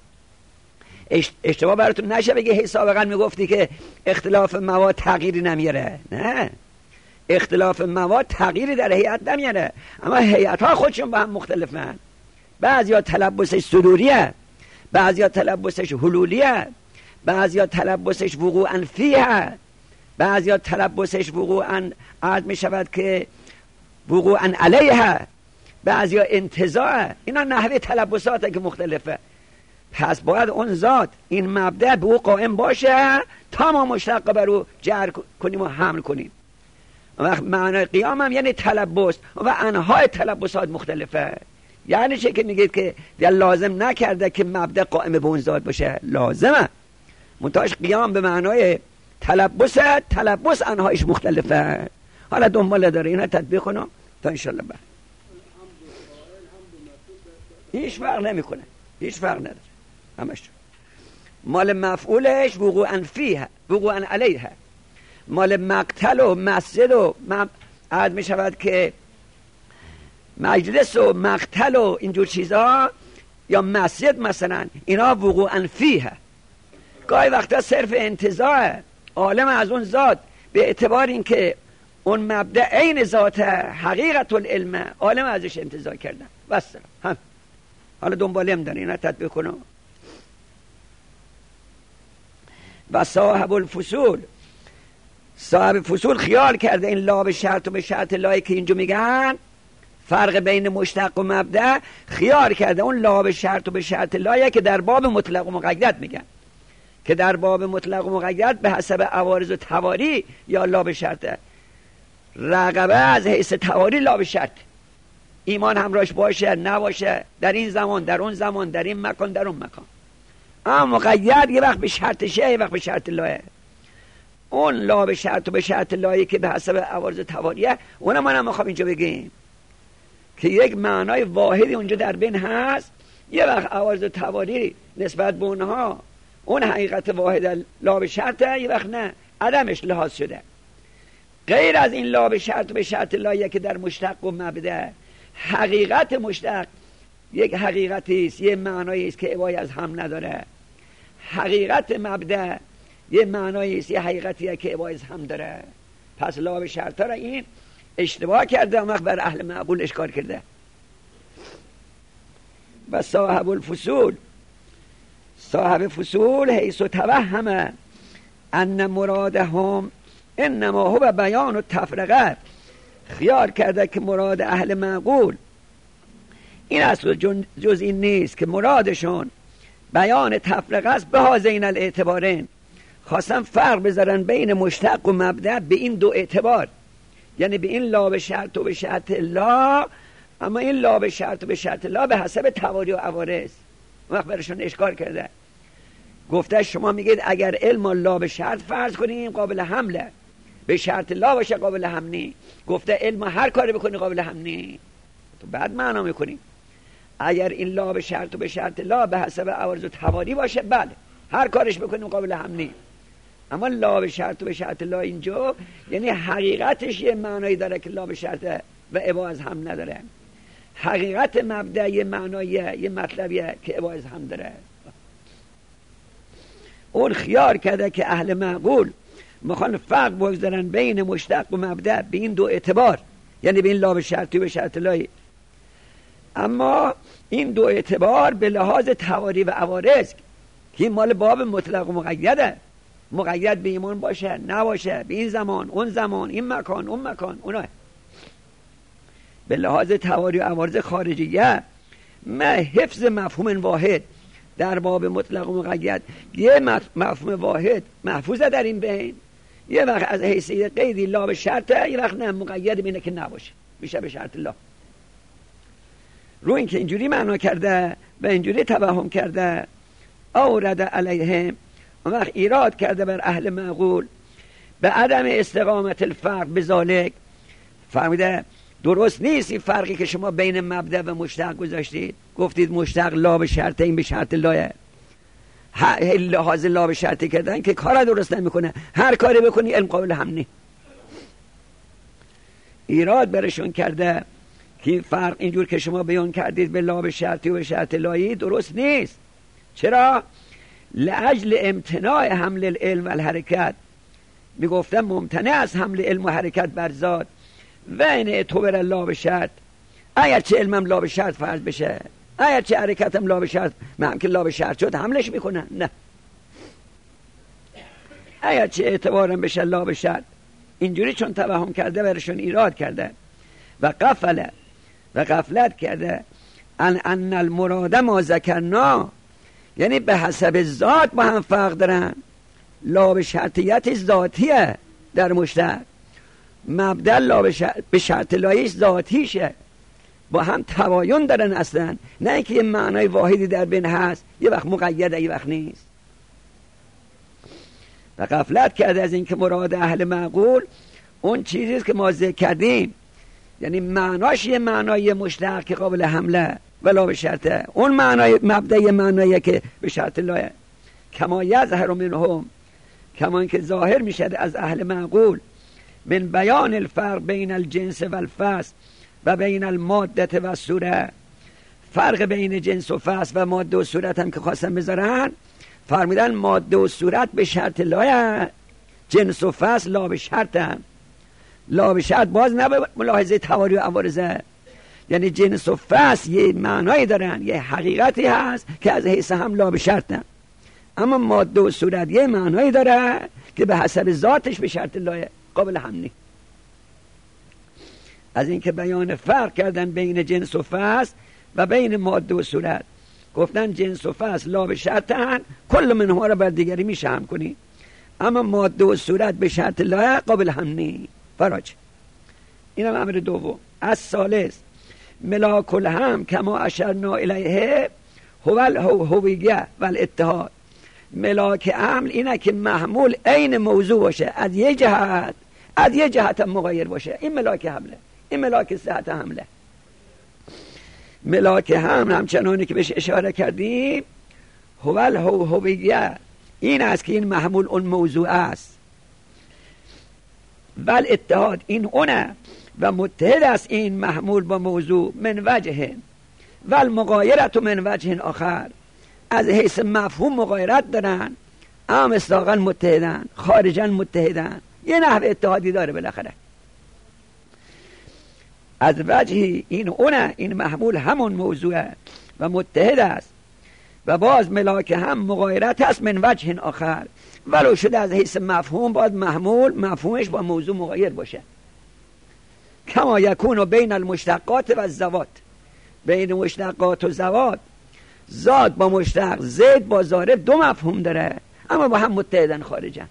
اشتباه براتون نشه بگی سابقا میگفتی که اختلاف مواد تغییری نمیاره. نه، اختلاف مواد تغییری در هیئت نمیاره، اما هیئت ها خودشون با هم مختلفن. بعضیا تلبسش صدوریه، بعضیا تلبسش حلولیه، بعضیا تلبسش وقوعا فیه، بعضیا تلبسش وقوعا عرض می شود که وقوعا علیه، بعضیا انتزاع. اینا نحوه تلبساته که مختلفه. پس باید اون ذات این مبدأ به او قائم باشه تا ما مشتق بر او جر کنیم و حمل کنیم. وقت معنای قیام هم یعنی تلبس و انواع تلبسات مختلفه. یعنی چه که میگید که لازم نکرده که مبدأ قائم به اون ذات باشه، لازمه. منتهاش قیام به معنای تلبس انهایش مختلفه. حالا دنباله داره اینا تطبیق کنم تا انشالله بعد هیچ فرق نمیکنه، هیچ فرق نداره. همش مال مفعولش وقوعا فیه، وقوعا علیه. مال مقتل و مسجد و عاد می شود که مجلس و مقتل و اینجور چیزا یا مسجد مثلا، اینا وقوعا فیه. گاهی وقتا صرف انتزاع عالم از اون ذات به اعتبار اینکه اون مبدأ عین ذات حقیقت العلم، عالم ازش انتزاع کردن بس. هم حالا دنباله هم داره اینا تطبیق کنم. و صاحب الفصول، صاحب فصول خیال کرده این لا به شرط و به شرط لایی که اینجا میگن فرق بین مشتق و مبدأ، خیال کرده اون لا به شرط و به شرط لایی که در باب مطلق و مقید میگن، که در باب مطلق و مقید به حسب عوارض و تواری یا لا به شرطه. رقبه از حیث تواری لا به شرط، ایمان همراهش باشه نباشه، در این زمان در اون زمان، در این مکان در اون مکان. اما مقید یه وقت به شرط شه، یه وقت به شرط لایه. اون لا به شرط و به شرط لایه که به حسب عوارض و تواریه، اونم ما نمیخوام اینجا بگیم. که یک معنای واحدی اونجا در بین هست، یه وقت عوارض و تواری نسبت به اونها اون حقیقت واحد لا به شرطه، یه وقت نه، عدمش لحاظ شده. غیر از این لا به شرط به شرط لایه که در مشتق و مبدأ، حقیقت مشتق یک حقیقتی است، یه معنایی است که عبای از هم نداره. حقیقت مبدأ یه معنایی است، یه حقیقتیه که عبای از هم داره. پس لا به شرط را این اشتباه کرده و بر اهل معقول اشکال کرده. و صاحب الفصول، صاحب فصول حیث توهم ان مرادهم انما هو بیان و تفرقه، خیال کرده که مراد اهل معقول این اصل جز این نیست که مرادشون بیان تفرقه است. به هذین الاعتبارین خواستن فرق بذارن بین مشتق و مبدأ به این دو اعتبار، یعنی به این لا به شرط و به شرط لا، اما این لا به شرط و به شرط لا به حسب تواری و عوارض. وقت برشون اشکال کرده، گفته شما میگید اگر علم لا به شرط فرض کنیم قابل حمله، به شرط لا باشه قابل حمل نی. گفته علم هر کاری بکنی قابل حمل نی، تو بعد معنا میکنی اگر این لا به شرط و به شرط لا به حسب عوارض و تواری باشه، بله هر کارش بکنیم قابل حمل نی. اما لا به شرط و به شرط لا اینجا یعنی حقیقتش یه معنایی داره که لا به شرط و عبا از هم نداره. حقیقت مبدأ یه معناییه، یه مطلبیه که عبا از هم داره. اون خیال کرده که اهل معقول میخوان فرق بگذارن بین مشتق و مبدأ به این دو اعتبار، یعنی به این لا به شرطی و به شرط لایی. اما این دو اعتبار به لحاظ تواری و عوارض که این مال باب مطلق و مقیده، مقید به ایمان باشه نباشه، به این زمان اون زمان، این مکان اون مکان، اونها به لحاظ تواری و عوارض خارجیه ما حفظ مفهوم واحد در باب مطلق و مقید. یه مفهوم واحد محفوظه در این بین، یه وقت از حیثیت قیدی لا به شرطه، یه وقت نه مقید بینه که نباشه، میشه به شرط لا. رو این که اینجوری معنا کرده و اینجوری توهم کرده، اورد علیهم، اون وقت ایراد کرده بر اهل معقول به عدم استقامت الفرق بذالک. فهمیده درست نیست این فرقی که شما بین مبدأ و مشتق گذاشتید، گفتید مشتق لا به شرط، این به شرط لاه. لحاظ لا به شرطی کردن که کار درست نمیکنه، هر کاری بکنی علم قابل حمل. ایراد برشون کرده که فرق اینجور که شما بیان کردید به لا به شرطی و به شرط لایی درست نیست. چرا؟ لاجل امتناع حمل العلم و الحرکت، میگفتن ممتنع از حمل علم و حرکت بر ذات و این اعتبر لا به شرط. اگر چه علمم لا به شرط فرض بشه، اگر چه حرکتم لا به شرط، من که لا به شرط شد حملش میکنن، نه. اگر چه اعتبارم بشه لا به شرط، اینجوری چون توهم کرده برشون ایراد کرده و غفلت کرده ان المراد ما ذکرنا، یعنی به حسب ذات با هم فرق دارن. لا به شرطیت ذاتیه در مشتق، مبدأ لا به شرط لایش ذاتیشه، با هم تباین دارن اصلا، نه اینکه یه معنای واحدی در بین هست، یه وقت مقیده یه وقت نیست. و غفلت کرده از این که مراد اهل معقول اون چیزیست که ما ذکر کردیم، یعنی معناش یه معنای مشتق که قابل حمله ولا به شرطه، اون معنای مبدأ یه معنایی که به شرط لایه. کما یظهر منهم، کما اینکه ظاهر میشه از اهل معقول من بیان الفرق بین الجنس و الفصل و بین الماده و صورت، فرق بین جنس و فصل و ماده و صورت هم که خواستن بذارن، فرمیدن ماده و صورت به شرط لایه، جنس و فصل لا به شرط هم. لا به شرط باز نه به ملاحظه تواری و عوارضه، یعنی جنس و فصل یه معنایی دارن، یه حقیقتی هست که از حیث هم لا به شرط هم. اما ماده و صورت یه معنایی داره که به حسب ذاتش به شرط لایه قابل حملی. از اینکه بیان فرق کردن بین جنس و فصل و بین ماده و صورت، گفتن جنس و فصل لا به شرطن، کل منها را بر دیگری میشه هم کنی، اما ماده و صورت به شرط لایه قابل حملی. فراج این هم امر دوم. از ثالث ملاک الهم کما اشرنا الیه هو الهویه و الاتحاد. ملاک عمل اینه که محمول عین موضوع باشه، از یه جهت هم مغایر باشه. این ملاک حمله، این ملاک صحت حمله. ملاک هم همچنانی که بهش اشاره کردیم هویه، این است که این محمول اون موضوع است، ول اتحاد این اونه و متحد است این محمول با موضوع من وجه ول مغایرت من وجه آخر، از حیث مفهوم مغایرت دارن اما مصداقا متحدن، خارجا متحدن، یه نحو اتحادی داره بالاخره. از وجهی این اونه، این محمول همون موضوعه و متحد است و باز ملاک هم مغایرت است من وجه آخر، ولو شده از حیث مفهوم باید مفهومش با موضوع مغایر باشه. کما یکون بین المشتقات و الذوات، بین مشتقات و ذوات ذات با مشتق، زید با ظارف دو مفهوم داره اما با هم متحدن خارجن.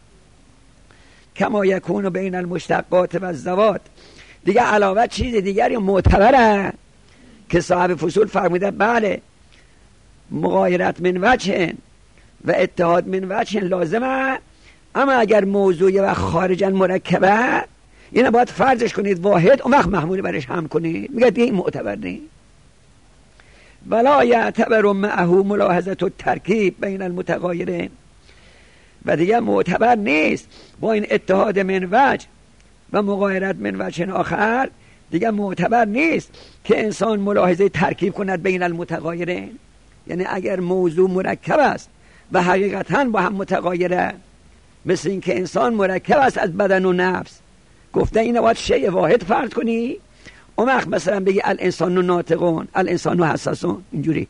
کما یکون بین المشتقات و الذوات دیگه علاوه چیز دیگری معتبره که صاحب فصول فرموده بله مغایرت من وجه و اتحاد من وجه لازمه، اما اگر موضوعی و خارجا مرکبه اینه باید فرضش کنید واحد، اون وقت محمول برش هم کنید. میگه دیگه این معتبر نیست. ولا یعتبر معه ملاحظه الترکیب بین المتغایرین، و دیگه معتبر نیست با این اتحاد من وجه و مغایرت من وجه آخر، دیگه معتبر نیست که انسان ملاحظه ترکیب کند بین المتغایرین. یعنی اگر موضوع مرکب است و حقیقتا با هم متغایره، مثل این که انسان مرکب است از بدن و نفس، گفته اینه باید شیء واحد فرض کنی، اون وقت مثلا بگی الانسان و ناطقون، الانسان و حساسون، اینجوری.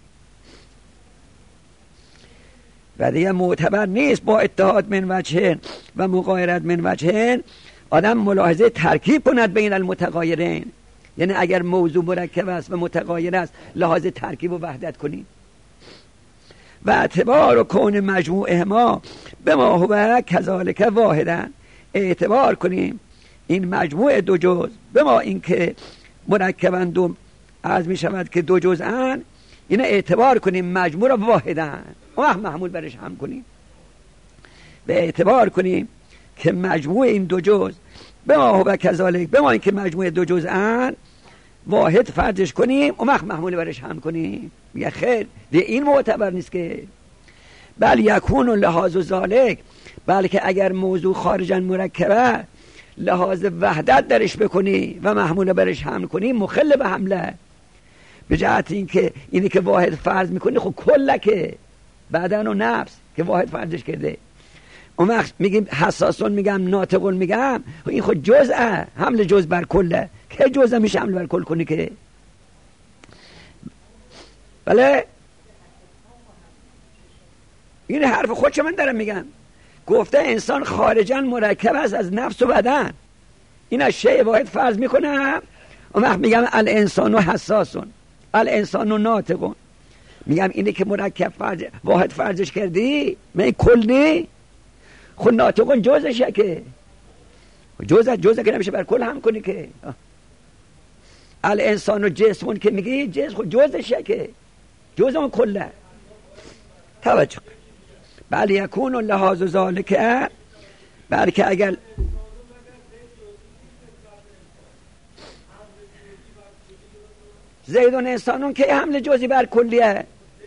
و دیگه معتبر نیست با اتحاد من وجه و مغایرت من وجه آدم ملاحظه ترکیب کند بین المتغایرین. یعنی اگر موضوع مرکب است و متغایر است لحاظ ترکیب و وحدت کنیم. و اعتبار و کون مجموعه ما به ما هو کذالک واحدن، اعتبار کنیم این مجموعه دو جز به ما این که مرکبند و عرض می شود که دو جزءن، این اعتبار کنیم مجموع را واحدن، اون وقت محمول برش هم کنیم. و اعتبار کنیم که مجموع این دو جز به ما هو کذالک، به ما این که مجموع دو جزءن واحد فرضش کنیم، اون وقت محمول برش هم کنیم. میگه خیر دیگه این معتبر نیست که بل یکون لحاظ و ذالک، بلکه اگر موضوع خارجا مرکبه لحاظ وحدت درش بکنی و محمول برش حمل کنی مخل به حمله، به جهت اینی که واحد فرض میکنی خب کله که بدن و نفس که واحد فرضش کرده، اون وقت میگیم حساسون میگم ناطقون میگم این خود جزءه، حمل جزء بر کله، که جزء میشه حمل بر کل کنی که بله. این حرف خودش من دارم میگم، گفته انسان خارجا مرکب است از نفس و بدن، این از شیء واحد فرض میکنم، اون وقت میگم الانسان و حساسون، الانسان و ناطقون، میگم اینی که مرکب واحد فرضش کردی من کل نی، خود ناطقون جزشه که جزء که نمیشه بر کل هم کنی که الانسان و جسمون که میگی جسم خود جزشه که جزء اون کله. توجه بل یکون لحاظ ذالک، بلکه اگر زیدون انسانون که حمل جزئی بر کلیه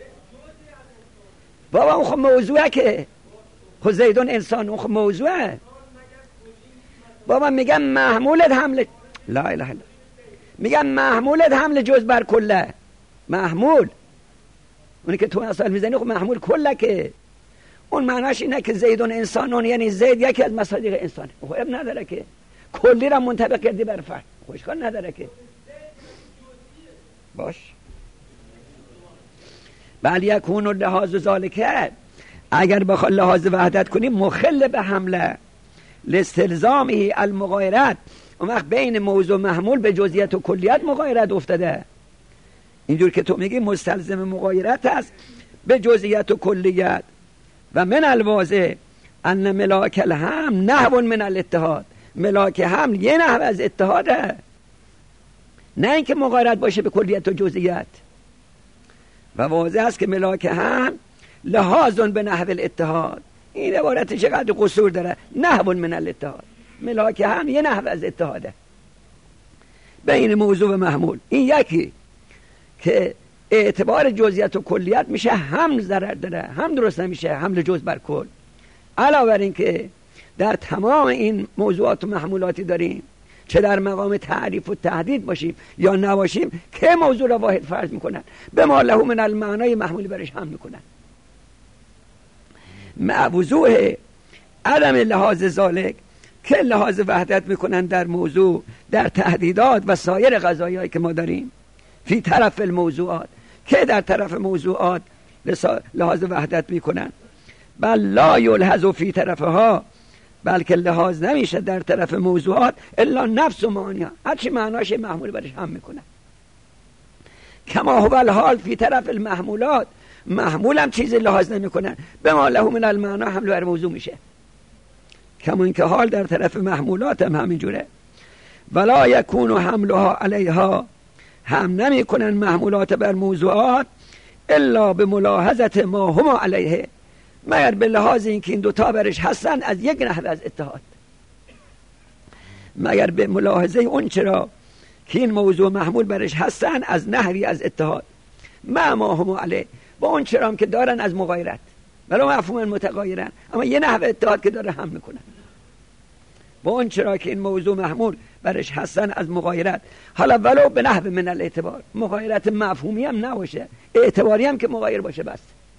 بابا، اون خب موضوعه که خب زیدون انسان اون خب موضوعه بابا. میگم محمولت حمل، لا اله الا، میگم محمولت حمل جز بر کله، محمول اونی که تو اصل میزنی خب محمول کله که اون معناش اینه که زیدون انسانون یعنی زید یکی از مصادیق انسانه، خب نداره که کلی را منطبق کردی بر فرد، خوشکار نداره که باش. بل یکون لحاظ ذالک، اگر بخواد لحاظ وحدت کنیم مخل به حمله لاستلزامه المغایرت، اون وقت بین موضوع محمول به جزئیت و کلیت مغایرت افتاده، اینجور که تو میگی مستلزم مغایرت است به جزئیت و کلیت. و من الواضح ان ملاک الحمل نحو من الاتحاد، ملاک حمل یه نحو از اتحاده، نه اینکه مغایرت باشه به کلیت و جزئیات. و واضح است که ملاک حمل لحاظن به نحو الاتحاد، این عبارت چقدر قصور داره، نحو من الاتحاد، ملاک حمل یه نحو از اتحاده بین موضوع و محمول. این یکی که اعتبار جزئیات و کلیت میشه هم ضرر داره هم درست نمیشه حمل جز بر کل. علاوه بر این که در تمام این موضوعات و محمولاتی داریم، چه در مقام تعریف و تهدید باشیم یا نباشیم، که موضوع را واحد فرض میکنن، به ما له من المعنای محمولی برش هم میکنن. مع وضوح عدم لحاظ ذالک که لحاظ وحدت میکنن در موضوع، در تهدیدات و سایر قضایایی که ما داریم، فی طرف الموضوعات که در طرف موضوعات لحاظ وحدت میکنن، بل لا یلحظ فی طرفها، بلکه لحاظ نمیشه در طرف موضوعات الا نفس و معنی، هرچی معناش محمول برش هم میکنن. کما هو الحال فی طرف المحمولات، محمول هم چیزی لحاظ نمیکنن، به ما له من المعنا حمل بر موضوع میشه. کما اینکه حال در طرف محمولات هم همینجوره. ولا یکون حملها علیها، هم نمیکنن محمولات بر موضوعات الا به ملاحظت ما هما علیه، مگر به لحاظ اینکه این دوتا برش هستن از یک نحو از اتحاد، مگر به ملاحظه اون چرا که این موضوع محمول برش هستن از نحوی از اتحاد، ما هما علیه، با اون چرا هم که دارن از مغایرت، ولو مفهوم متغایرن اما یه نحو اتحاد که داره هم میکنن، با اون چرا که این موضوع محمول برش هستن از مغایرت، حالا ولو به نحو من الاعتبار، مغایرت مفهومی هم نباشه، اعتباری هم که مغایر باشه بس.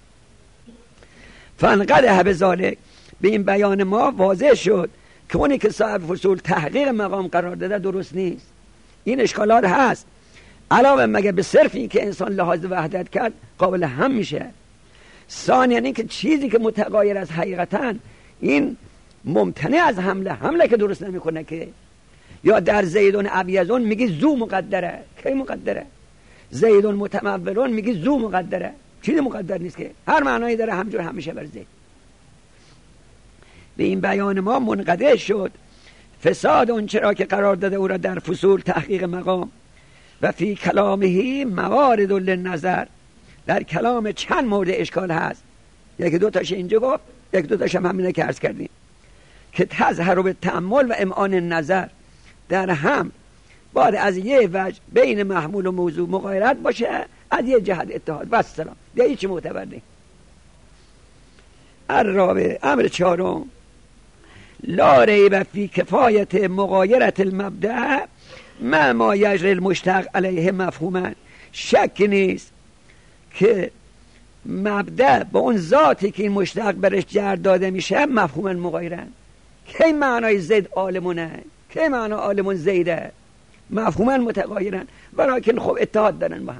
فانقدح بذالک، به این بیان ما واضح شد که اونی که صاحب فصول تحقیق مقام قرار داده درست نیست. این اشکالات هست، علاوه مگه به صرف این که انسان لحاظ وحدت کرد قابل هم میشه. ثانیاً این که چیزی که متغایر از حقیقتا این ممتنع از حمله که درست نمیکنه که، یا در زیدون ابیزون میگی زو مقدره، کی مقدره؟ زیدون متمولون میگی زو مقدره، چیزی مقدر نیست که، هر معنایی داره همجور همیشه بر زید. به این بیان ما منقطع شد فساد اون چرا که قرار داده او را در فصول تحقیق مقام و فی کلامه موارد للنظر، در کلام چند مورد اشکال هست، یکی دو تاش اینجا گفت، یک دو تاش هم همینه که عرض کردیم، که تظهر به تأمل و امعان نظر، در هم باید از یه وجه بین محمول و موضوع مغایرت باشه، از یه جهت اتحاد و سلام، دیگه هیچی معتبر نیست. الرابع، امر چهارم، لا ریب فی کفایت مغایرت المبدأ ما یجری المشتق علیه مفهوما، شک نیست که مبدأ با اون ذاتی که این مشتق برش جر داده میشه مفهوما مغایرن. کی معنای زید عالمونه، کی معنای عالمون زیده، مفهوما متغایرن، ولیکن خب اتحاد دارن با هم،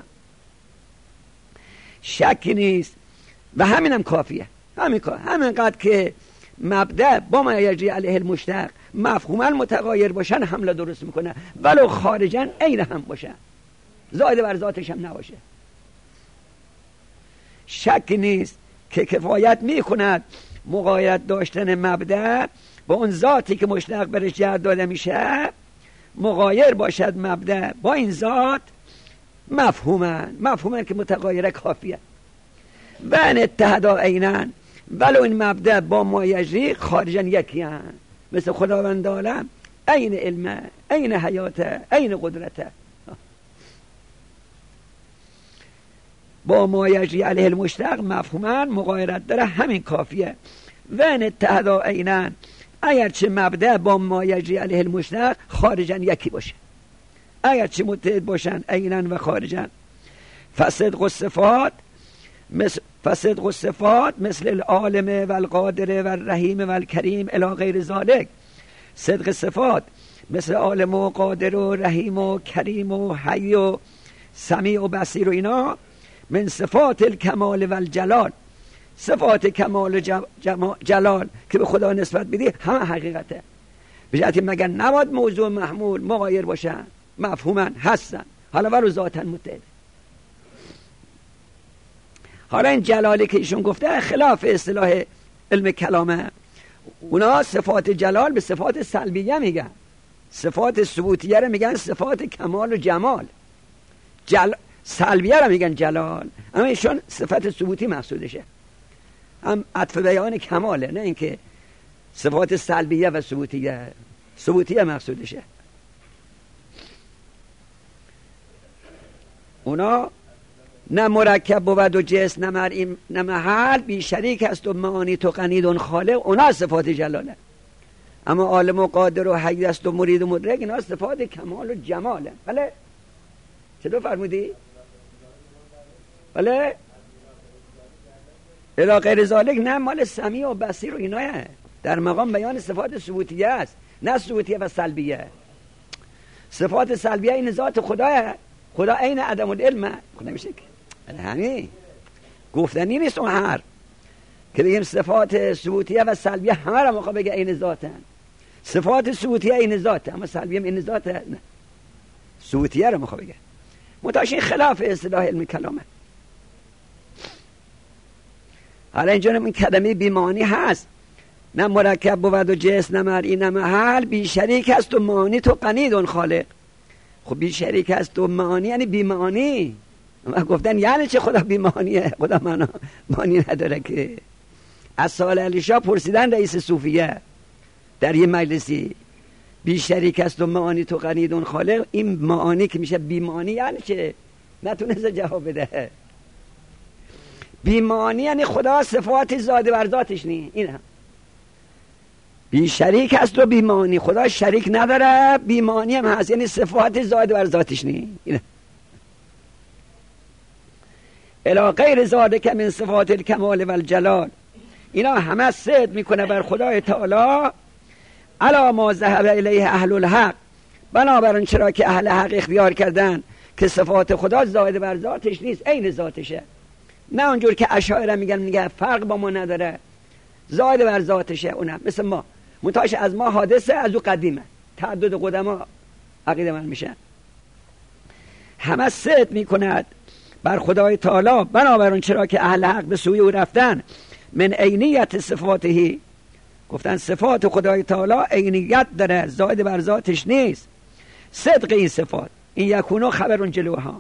شک نیست. و همینم کافیه، همین قدر که مبدأ با ما یجری علیه المشتق مفهوما متغایر باشن حمله درست میکنه، ولو خارجا عین هم باشه، زائد بر ذاتش هم نباشه. شک نیست که کفایت میکند مغایرت داشتن مبدأ با اون ذاتی که مشتق برش جر داده میشه مغایر باشد مبدأ با این ذات مفهوما که متغایره کافیه. و ان اتحدا عینن، ولو این مبدأ با ما یجری خارجا یکی هم، مثل خداوند عالم عین علمه، عین حیاته، عین قدرته، با ما یجری علیه المشتق مفهوما مغایرت داره، همین کافیه. و ان اتحدا عینن، اگرچه مبدأ با ما یجری علیه المشتق خارجا یکی باشه، اگرچه متحد باشن عینن و خارجا. فصدق الصفات مثل العالم و القادر و الرحیم و الکریم الی غیر ذالک، صدق صفات مثل عالم و قادر و رحیم و کریم و حی و سمیع و بصیر و اینا من صفات الکمال و الجلال، صفات کمال جلال که به خدا نسبت بدی همه حقیقته، به جهتی مگر نباید موضوع محمول مغایر باشن، مفهوما هستن، حالا ولو ذاتن متحد. حالا این جلالی که ایشون گفته خلاف اصطلاح علم کلامه، اونا صفات جلال به صفات سلبیه میگن، صفات ثبوتیه رو میگن صفات کمال و جمال، سلبیه رو میگن جلال، اما ایشون صفت ثبوتی مقصودشه، هم عطف بیان کماله، نه اینکه صفات سلبیه و ثبوتیه مقصودشه. اونا نه مرکب بود و جسم نه مرئی نه محل، بی شریک است و معانی تو قنید خالق. اونا صفات جلاله. اما عالم و قادر و حی است و مرید و مدرک، اینا صفات کمال و جماله. بله چطور فرمودی؟ بله الا غیر ذالک نه مال سمیع و بصیر و ایناه، در مقام بیان صفات ثبوتیه است، نه ثبوتیه و سلبیه. صفات سلبیه این ذات خداه، خدا عین عدم العلم، خدا میشه که همین گفتنی نیست. اون هر که بگیم صفات ثبوتیه و سلبیه همه را موقع بگه عین ذاتن. صفات ثبوتیه عین ذاته، اما سلبیه عین ذاته نه، ثبوتیه را موقع بگه. متاشین خلاف اصطلاح علم کلامه. حالا اینجا این کلمه بیمانی هست، نه مرکب بود و جسم نه مرئی نه محل، بی شریک است و معانی تو قنید خالق. خب بی شریک است و معانی یعنی بی معانی. ما گفتن یعنی چه خدا بی معانیه؟ خدا معانی نداره که. از صالح علی شاه پرسیدن رئیس صوفیه در یه مجلسی، بی شریک است و معانی تو قنید خالق، این معانی که میشه بی معانی یعنی چه؟ نتونست جواب بده. بیمانی یعنی خدا صفات ذات بر ذاتش نی، این هم بی شریک هست و بیمانی، خدا شریک نداره، بیمانی هم هست یعنی صفات ذات بر ذاتش نی. این الا غیر ذالک من صفات الکمال و الجلال، اینا همه صدق میکنه بر خدای تعالی. الا ما ذهب الیه اهل الحق، بنابراین چرا که اهل حق اختیار کردن که صفات خدا ذات بر ذاتش نیست، عین ذاتشه. نه اونجور که اشاعره میگن فرق با ما نداره، ذات بر ذاتشه. اونم مثل ما منتهاش از ما حادثه، از او قدیمه. تعدد قدما عقیده من میشن. همه صدق میکند بر خدای تعالی، بنابراین چرا که اهل حق به سوی او رفتن من عینیت صفاته، گفتن صفات خدای تعالی عینیت داره، ذات بر ذاتش نیست. صدق این صفات این یکونو خبرون جلوها،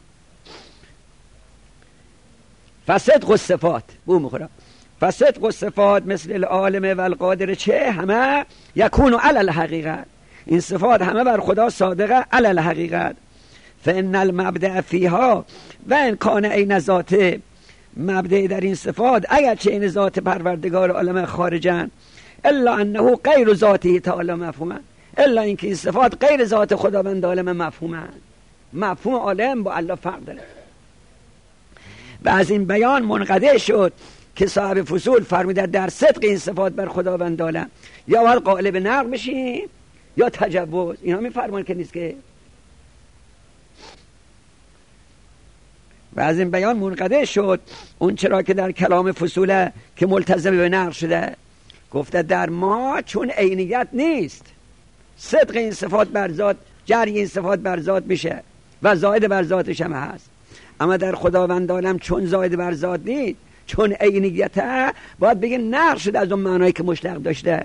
فصدق الصفات بو مخورا، فصدق الصفات مثل العالم و القادر چه همه یکونو علی الحقیقت، این صفات همه بر خدا صادقه علی الحقیقت. فان المبدأ فیها و ان کان عین ذاته، مبدأ در این صفات اگرچه این ذات پروردگار عالم خارجن، الا انه غیر ذاته تعالی مفهومن، الا اینکه این صفات غیر ذات خداوند عالم مفهومن. مفهوم عالم با الله فرق داره. و از این بیان منقطع شد که صاحب فصول فرمیده در صدق این صفات بر خداوند عالم یا باید قالب نقل بشیم یا تجوز. اینا میفرمان که نیست که. و از این بیان منقطع شد اون چرا که در کلام فصوله که ملتزم به نقل شده، گفته در ما چون عینیت نیست، صدق این صفات بر ذات، جری این صفات بر ذات میشه و زائد بر ذاتش هم هست. اما در خداوند عالم چون زائد بر ذات نیست، چون عینیته، باید بگه نقل شده از اون معنایی که مشتق داشته.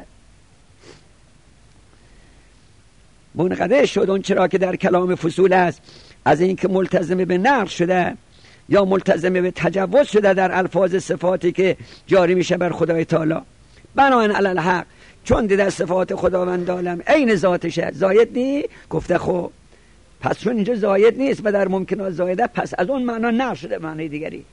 منقطع شد اون چرا که در کلام فصول است از این که ملتزم به نقل شده یا ملتزم به تجوز شده در الفاظ صفاتی که جاری میشه بر خدای تعالی. بناهن علی الحق، چون دیده صفات خداوند عالم عین ذاتشه، زاید نی. گفته خب پس چون اینجا زاید نیست و در ممکنات زایده، پس از اون معنا نقل شده معنی دیگری.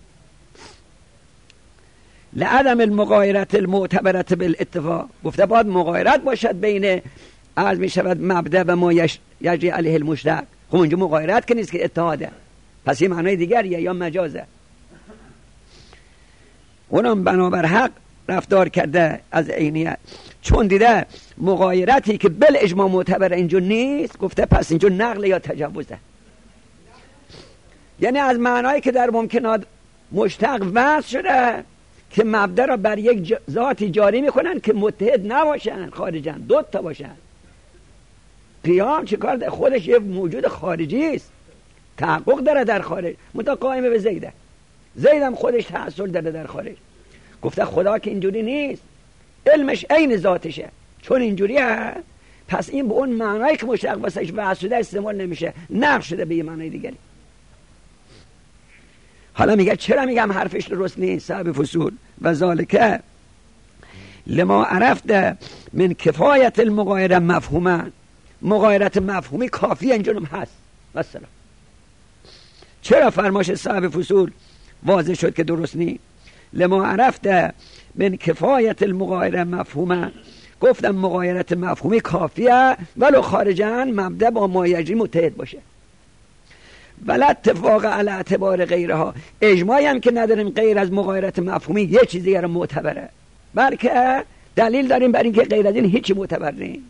لعدم المغایرت المعتبرت بالاتفاق، گفته باید مغایرت باشد بین عرض می شود مبدأ و ما یجری علیه المشتق. خب اونجا مغایرت که نیست که اتحاده، پس این معنی دیگریه یا مجازه. اونم بنابر حق رفتار کرده از عینیت، چون دیده مغایرتی که بل اجماع معتبر اینجا نیست، گفته پس اینجا نقل یا تجوزه. یعنی از معنایی که در ممکنات مشتق وضع شده که مبدأ را بر یک ذاتی جاری میکنن که متحد نباشن، خارجن، دو تا باشن. قیام چه کار؟ خودش یه موجود خارجی است، تحقق داره در خارج، منتها قائم به زیده، زیدم خودش تحصل داره در خارج. گفته خدا که اینجوری نیست، علمش عین ذاتشه، چون اینجوری هست پس این به اون معنایی که مشتق واسش وضع شده استعمال نمیشه، نقل شده به یه معنای دیگری. حالا میگه چرا میگم حرفش درست نیست صاحب فصول؟ و ذالکه لما عرفت من کفایت المغایره مفهوما، مغایرت مفهومی کافی اینجا هم هست. مثلا چرا فرماش صاحب فصول واضح شد که درست نیست. لما عرفت من کفایت المغایره مفهومه، گفتم مغایرت مفهومی کافیه ولو خارجاً مبدأ با مایجی متحد باشه. ولا اتفاق علی اعتبار غیرها، اجماعی هم که نداریم غیر از مغایرت مفهومی یه چیز دیگر معتبره، بلکه دلیل داریم بر اینکه غیر از این هیچی معتبر نیست.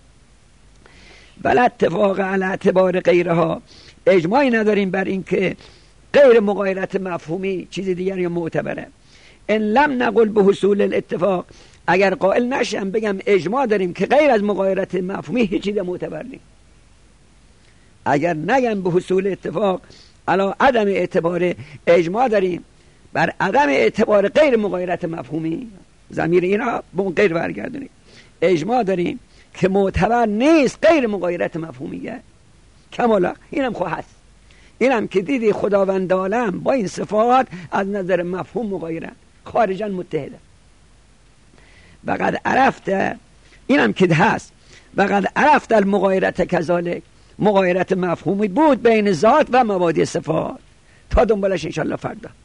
ولا اتفاق علی اعتبار غیرها، اجماعی نداریم بر اینکه غیر مغایرت مفهومی چیز دیگری معتبره. ان لم نقل به حصول الاتفاق، اگر قائل نشم بگم اجماع داریم که غیر از مغایرت مفهومی هیچ چیز معتبر نیست، اگر نگم به حصول اتفاق علا عدم اعتبار، اجماع داریم بر عدم اعتبار غیر مغایرت مفهومی، ضمیر اینا به اون غیر برگردونیم، اجماع داریم که معتبر نیست غیر مغایرت مفهومیه کمالا. اینم خواهد هست، اینم که دیدی خداوند عالم با این صفات از نظر مفهوم مغایرن، خارجا متحده. وقد عرفت، اینم که هست، وقد عرفت المغایرت کذالک، مغایرت مفهومی بود بین ذات و مبادی صفات. تا دنبالش انشاءالله فردا.